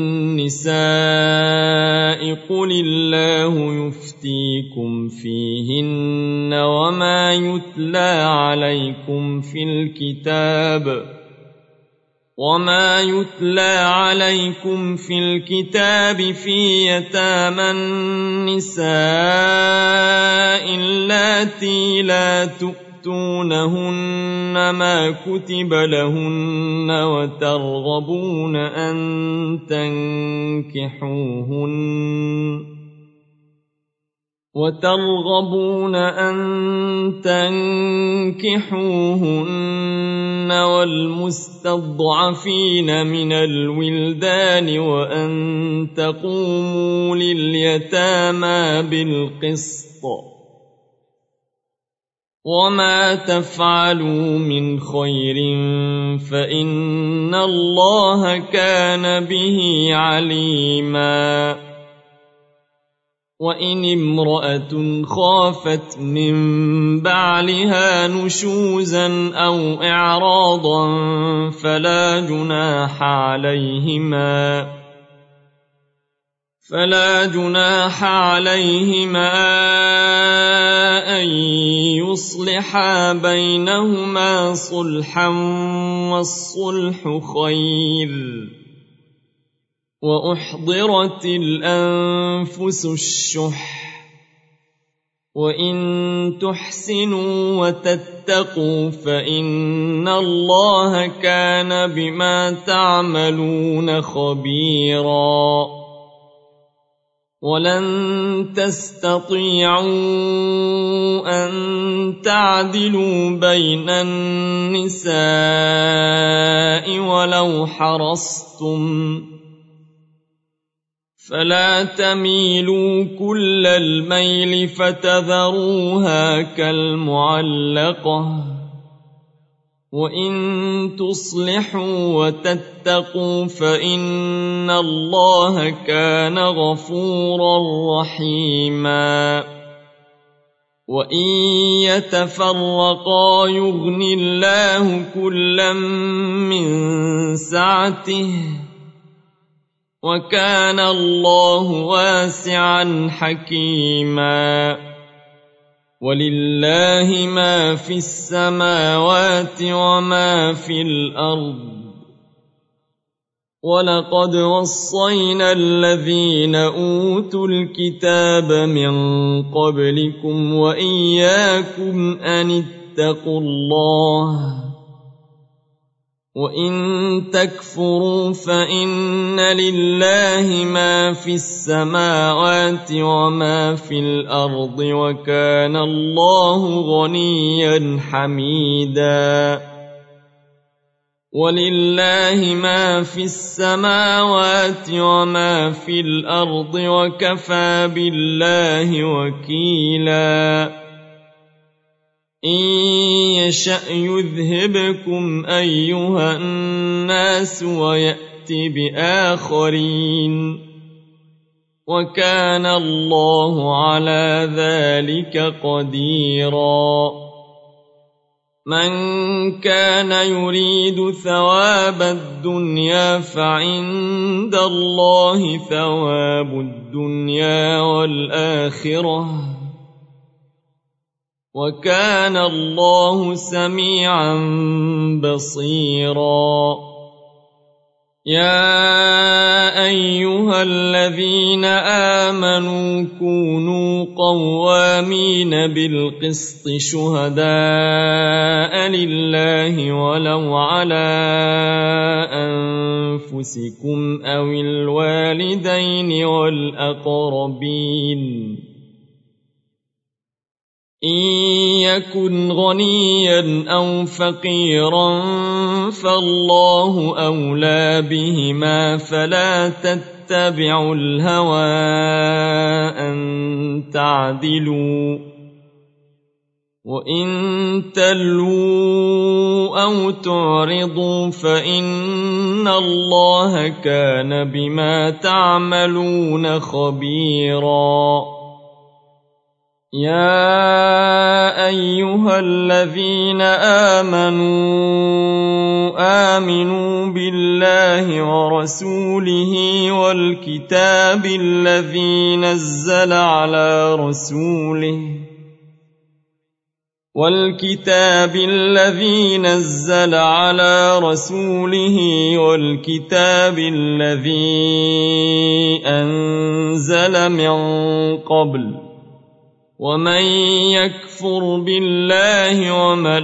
النساء قل الله يفتيكم فيهن وما يتلى عليكم في الكتاب وما يتلى عليكم في الكتاب في يتامى النساء اللاتي لا تؤتونهن ما كتب لهن وترغبون أن تنكحوهن وترغبون أن تنكحوهن والمستضعفين من الولدان وأن تقوموا لليتامى بالقسط وما تفعلوا من خير فإن الله كان به عليما وإن امرأة خافت من بعلها نشوزا أو إعراضا فلا جناح عليهما فلا جناح عليهما أن يصلحا بينهما صلحا والصلح خير وأحضرت الأنفس الشح وإن تحسنوا وتتقوا فإن الله كان بما تعملون خبيرا ولن تستطيعوا أن تعدلوا بين النساء ولو حرصتم فلا تميلوا كل الميل فتذروها كالمعلقة وإن تصلحوا وتتقوا فإن الله كان غفورا رحيما وإن يتفرقا يغن الله كلا من سعته وكان الله واسعا حكيما ولله ما في السماوات وما في الأرض ولقد وصينا الذين أوتوا الكتاب من قبلكم وإياكم أن اتقوا الله وإن تكفروا فإن لله ما في السماوات وما في الأرض وكان الله غنيا حميدا ولله ما في السماوات وما في الأرض وكفى بالله وكيلا إن يشأ يذهبكم أيها الناس ويأت بآخرين وكان الله على ذلك قديرا من كان يريد ثواب الدنيا فعند الله ثواب الدنيا والآخرة وكان الله سميعا بصيرا يا أيها الذين آمنوا كونوا قوامين بالقسط شهداء لله ولو على أنفسكم أو الوالدين والأقربين إن يكن غنيا أو فقيرا فالله أولى بهما فلا تتبعوا الهوى أن تعدلوا وإن تلووا أو تعرضوا فإن الله كان بما تعملون خبيرا يا أيها الذين آمنوا آمنوا بالله ورسوله والكتاب الذي نزل على رسوله والكتاب الذي نزل على رسوله والكتاب الذي أنزل من قبل ومن يكفر بالله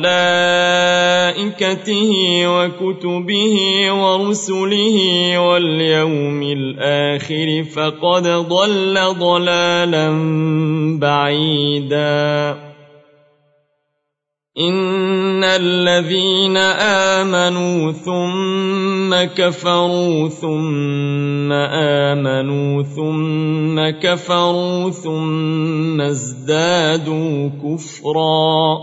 وملائكته وكتبه ورسله واليوم الآخر فقد ضل ضلالا بعيدا إن الذين آمنوا ثم كفروا ثم آمنوا ثم كفروا ثم ازدادوا كفرا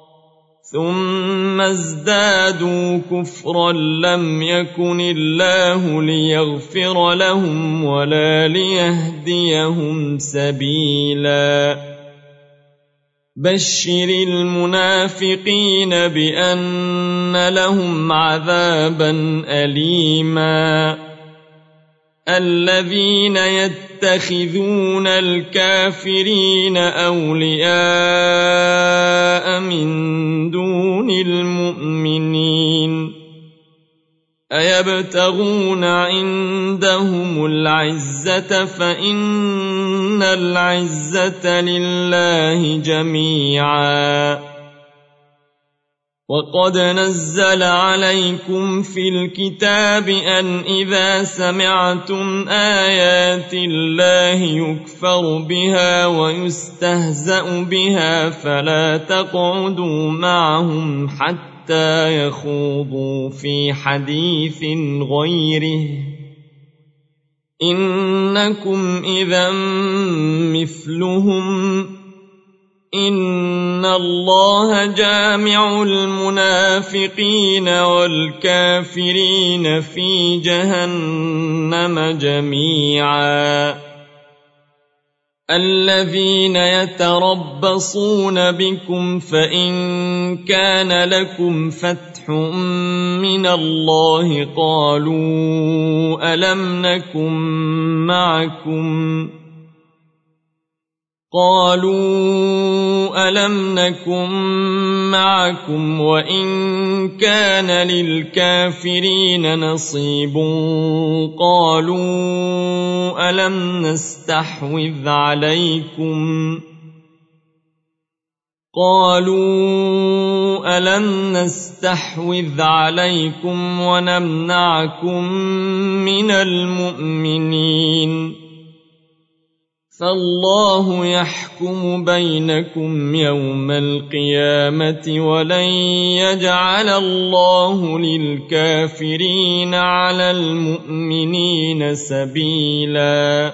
ثم ازدادوا كفرا لم يكن الله ليغفر لهم ولا ليهديهم سبيلا بشر المنافقين بأن لهم عذابا أليما الذين يتخذون الكافرين أولياء من دون المؤمنين أيبتغون عندهم العزة فإن العزة لله جميعا وقد نزل عليكم في الكتاب أن إذا سمعتم آيات الله يكفر بها ويستهزأ بها فلا تقعدوا معهم حتى يخوضوا في حديث غيره إنكم إذا مثلهم إن الله جامع المنافقين والكافرين في جهنم جميعا الذين يتربصون بكم فإن كان لكم فتح من الله قالوا ألم نكن معكم قالوا ألم نكن معكم وإن كان للكافرين نصيب قالوا ألم نستحوذ عليكم قالوا ألم نستحوذ عليكم ونمنعكم من المؤمنين فالله يحكم بينكم يوم القيامة ولن يجعل الله للكافرين على المؤمنين سبيلا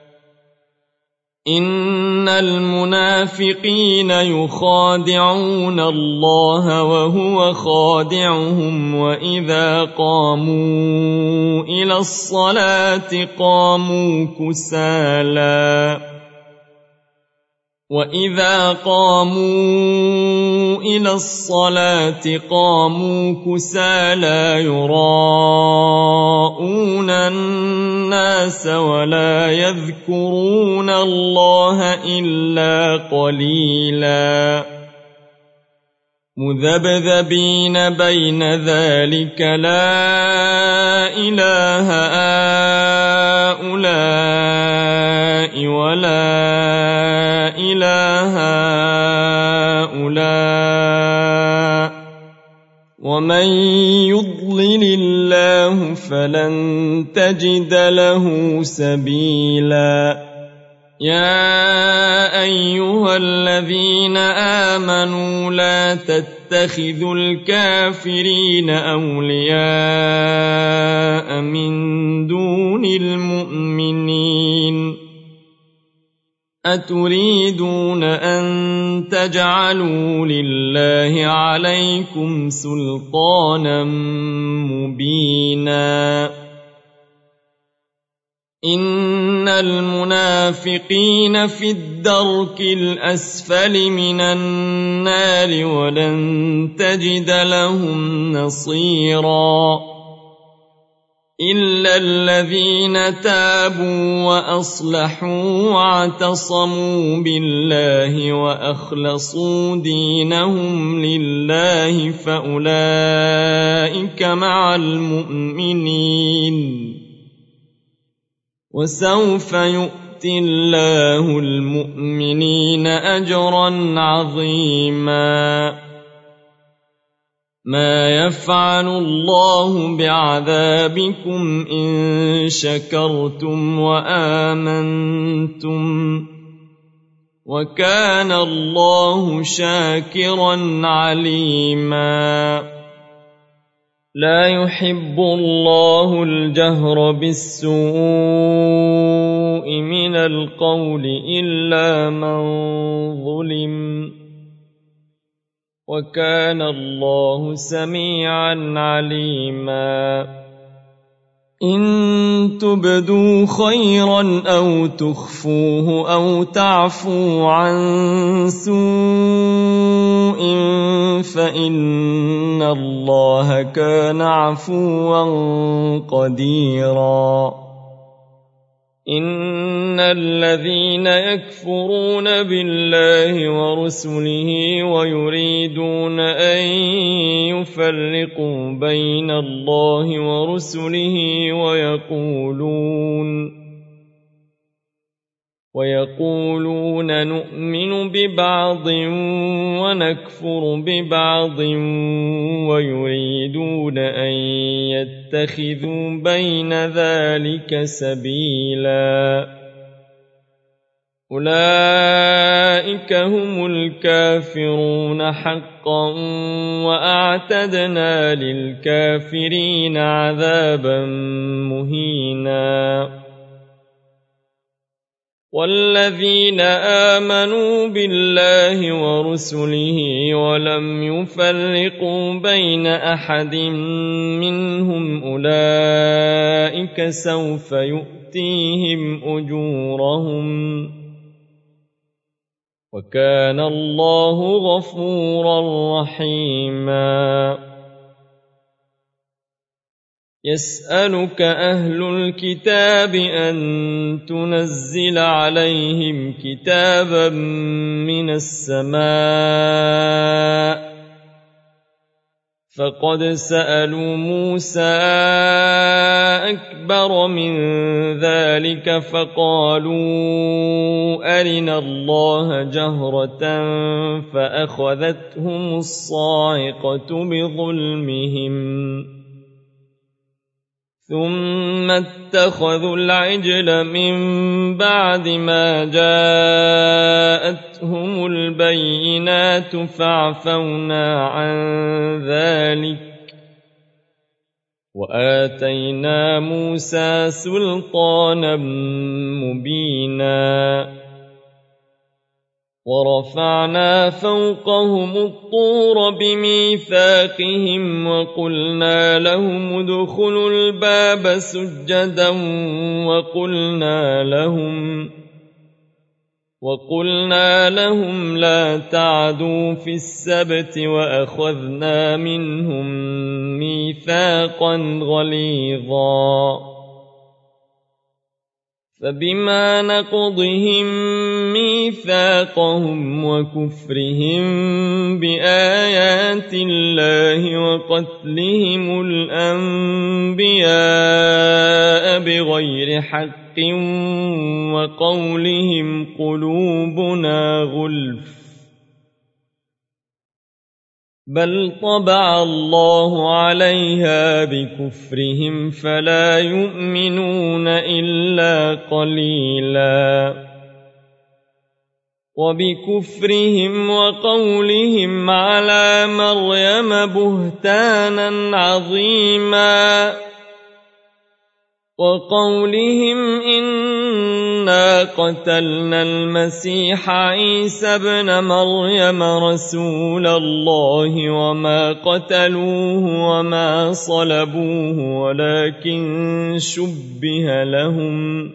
إن المنافقين يخادعون الله وهو خادعهم وإذا قاموا إلى الصلاة قاموا كسالى وإذا قاموا إلى الصلاة قاموا كسالى يراءون الناس ولا يذكرون الله إلا قليلا مذبذبين بين ذلك لا إله هؤلاء ولا إله هؤلاء ومن يضلل الله فلن تجد له سبيلا يا أيها الذين آمنوا لا تتخذوا الكافرين أولياء من دون المؤمنين أتريدون أن تجعلوا لله عليكم سلطانا مبينا إن المنافقين في الدرك الأسفل من النار ولن تجد لهم نصيرا إلا الذين تابوا وأصلحوا واعتصموا بالله وأخلصوا دينهم لله فأولئك مع المؤمنين وسوف يؤتي الله المؤمنين أجرا عظيما ما يفعل الله بعذابكم إن شكرتم وآمنتم وكان الله شاكرا عليما لا يحب الله الجهر بالسوء من القول إلا من ظلم وكان الله سميعا عليما إن تبدوا خيرا أو تخفوه أو تعفوا عن سوء فإن الله كان عفوا قديرا إن الذين يكفرون بالله ورسله ويريدون أن يفرقوا بين الله ورسله ويقولون ويقولون نؤمن ببعض ونكفر ببعض ويريدون أن يتخذوا بين ذلك سبيلا أولئك هم الكافرون حقا وأعتدنا للكافرين عذابا مهينا والذين آمنوا بالله ورسله ولم يفرقوا بين أحد منهم أولئك سوف يؤتيهم أجورهم وكان الله غفورا رحيما يسألك أهل الكتاب أن تنزل عليهم كتابا من السماء فقد سألوا موسى أكبر من ذلك فقالوا أرنا الله جهرة فأخذتهم الصاعقة بظلمهم ثم اتخذوا العجل من بعد ما جاءتهم البينات فعفونا عن ذلك وآتينا موسى سلطانا مبينا ورفعنا فوقهم الطور بميثاقهم وقلنا لهم ادخلوا الباب سجدا وقلنا لهم وقلنا لهم لا تعدوا في السبت وأخذنا منهم ميثاقا غليظا فبما نقضهم ميثاقهم وكفرهم بآيات الله وقتلهم الأنبياء بغير حق وقولهم قلوبنا غلف بل طبع الله عليها بكفرهم فلا يؤمنون إلا قليلا وبكفرهم وقولهم على مريم بهتانا عظيما وقولهم إنا قتلنا المسيح عيسى ابن مريم رسول الله وما قتلوه وما صلبوه ولكن شبه لهم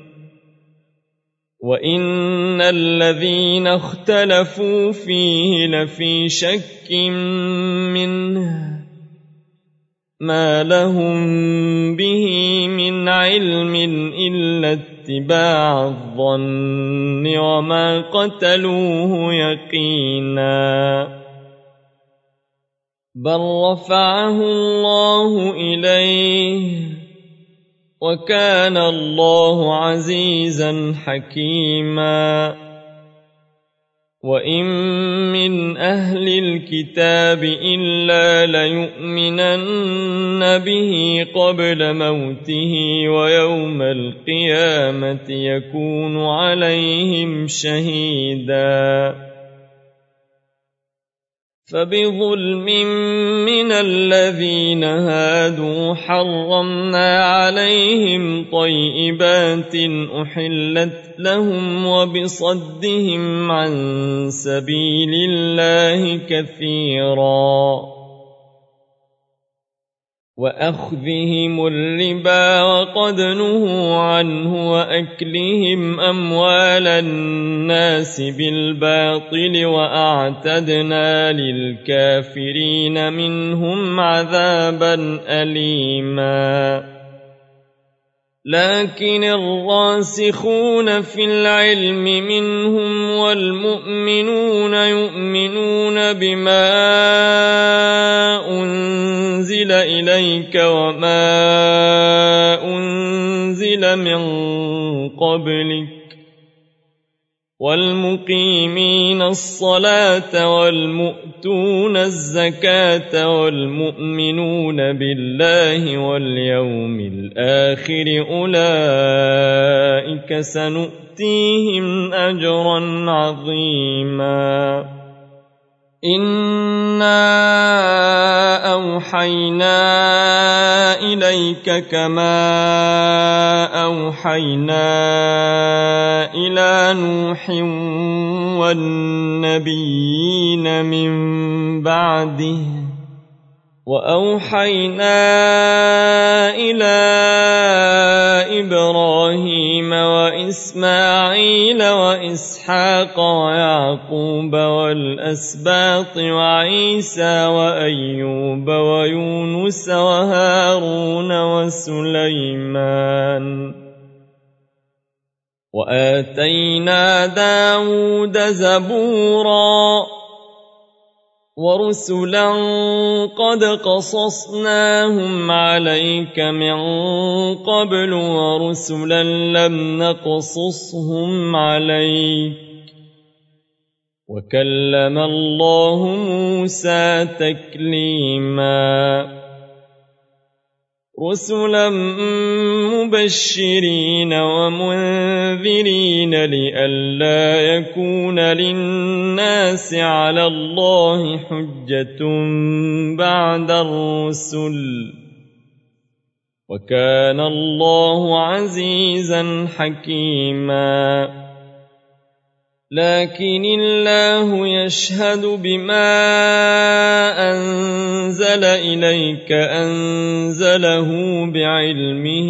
وإن الذين اختلفوا فيه لفي شك منه ما لهم به من علم إلا اتباع الظن وما قتلوه يقينا بل رفعه الله إليه وكان الله عزيزا حكيما وإن من أهل الكتاب إلا ليؤمنن به قبل موته ويوم القيامة يكون عليهم شهيدا فبظلم من الذين هادوا حرمنا عليهم طيبات أحلت لهم وبصدهم عن سبيل الله كثيرا وأخذهم الربا وقد نهوا عنه وأكلهم أموال الناس بالباطل وأعتدنا للكافرين منهم عذابا أليما لكن الراسخون في العلم منهم والمؤمنون يؤمنون بما أنزل إليك وما أنزل من قبلك والمقيمين الصلاة والمؤتون الزكاة والمؤمنون بالله واليوم الآخر أولئك سنؤتيهم أجرا عظيما. إنا أوحينا إليك كما أوحينا إلى نوح والنبيين من بعده وأوحينا إلى إبراهيم وإسماعيل وإسحاق ويعقوب والأسباط وعيسى وأيوب ويونس وهارون وسليمان وآتينا داود زبورا ورسلا قد قصصناهم عليك من قبل ورسلا لم نقصصهم عليك وكلم الله موسى تكليما. رسلا مبشرين ومنذرين لئلا يكون للناس على الله حجة بعد الرسل وكان الله عزيزا حكيما. لكن الله يشهد بما أنزل إليك أنزله بعلمه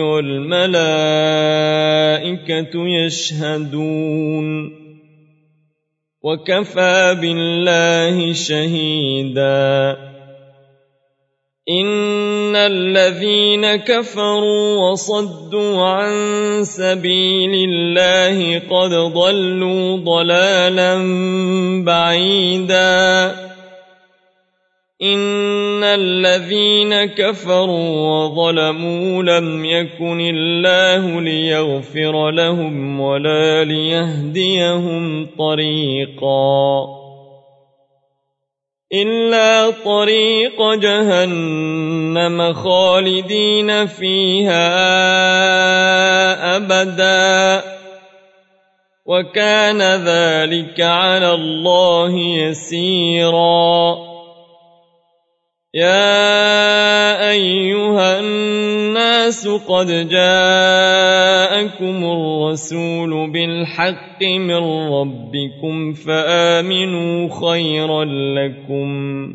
والملائكة يشهدون وكفى بالله شهيدا. إن الذين كفروا وصدوا عن سبيل الله قد ضلوا ضلالا بعيدا. إن الذين كفروا وظلموا لم يكن الله ليغفر لهم ولا ليهديهم طريقا إلا طريق جهنم خالدين فيها أبدا وكان ذلك على الله يسيرا. يا أيها الناس قد جاءكم الرسول بالحق من ربكم فآمنوا خيرا لكم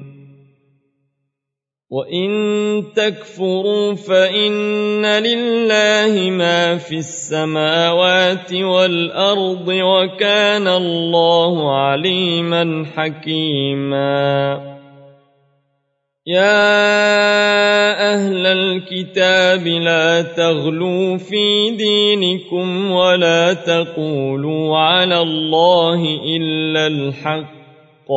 وإن تكفروا فإن لله ما في السماوات والأرض وكان الله عليما حكيما. يا أهل الكتاب لا تغلوا في دينكم ولا تقولوا على الله إلا الحق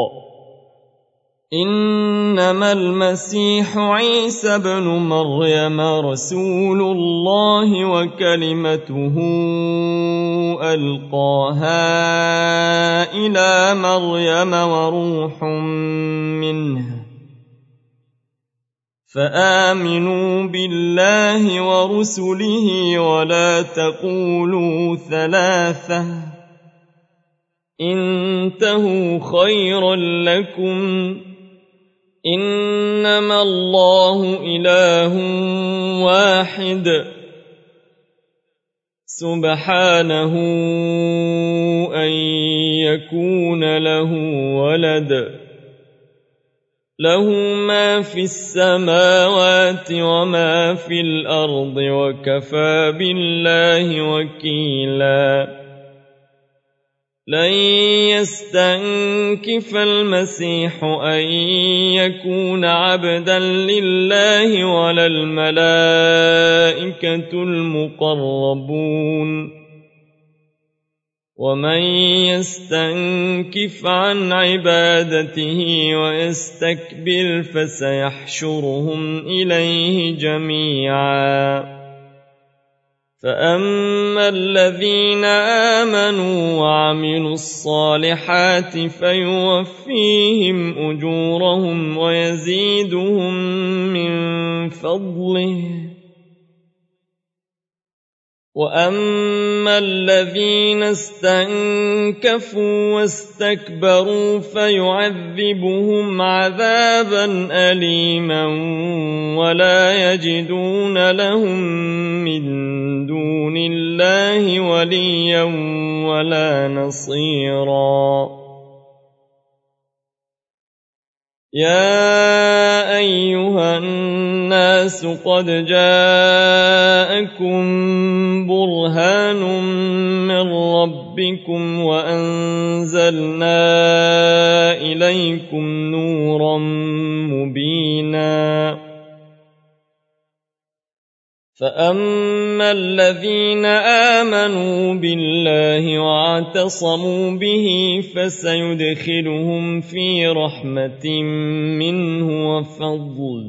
إنما المسيح عيسى ابن مريم رسول الله وكلمته ألقاها إلى مريم وروح منه فآمنوا بالله ورسله ولا تقولوا ثلاثة انتهوا خيرا لكم إنما الله إله واحد سبحانه أن يكون له ولد له ما في السماوات وما في الأرض وكفى بالله وكيلا. لن يستنكف المسيح أن يكون عبدا لله ولا الملائكة المقربون ومن يستنكف عن عبادته ويستكبر فسيحشرهم إليه جميعا فأما الذين آمنوا وعملوا الصالحات فيوفيهم أجورهم ويزيدهم من فضله وأما الذين استنكفوا واستكبروا فيعذبهم عذابا أليما ولا يجدون لهم من دون الله وليا ولا نصيرا يا أيها الناس قد جاءكم برهان من ربكم وأنزلنا إليكم نورا مبينا فأما الذين آمنوا بالله واعتصموا به فسيدخلهم في رحمة منه وفضل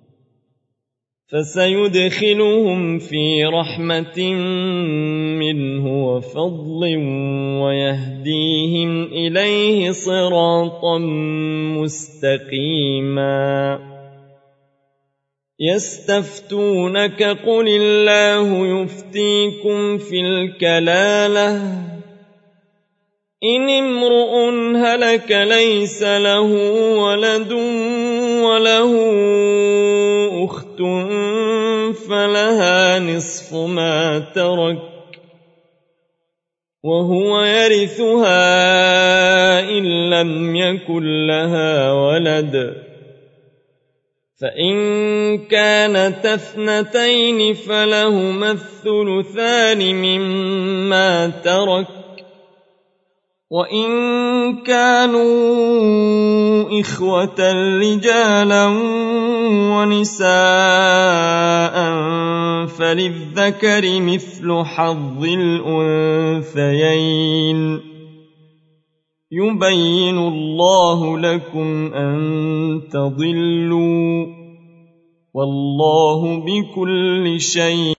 فسيدخلهم في رحمة منه وفضل ويهديهم إليه صراطا مستقيما يستفتونك قل الله يفتيكم في الكلالة إن امرؤ هلك ليس له ولد وله أخت فلها نصف ما ترك وهو يرثها إن لم يكن لها ولد فإن كانت اثنتين فلهما الثلثان مما ترك وإن كانوا إخوة رجالا ونساء فللذكر مثل حظ الأنثيين يبين الله لكم أن تضلوا والله بكل شيء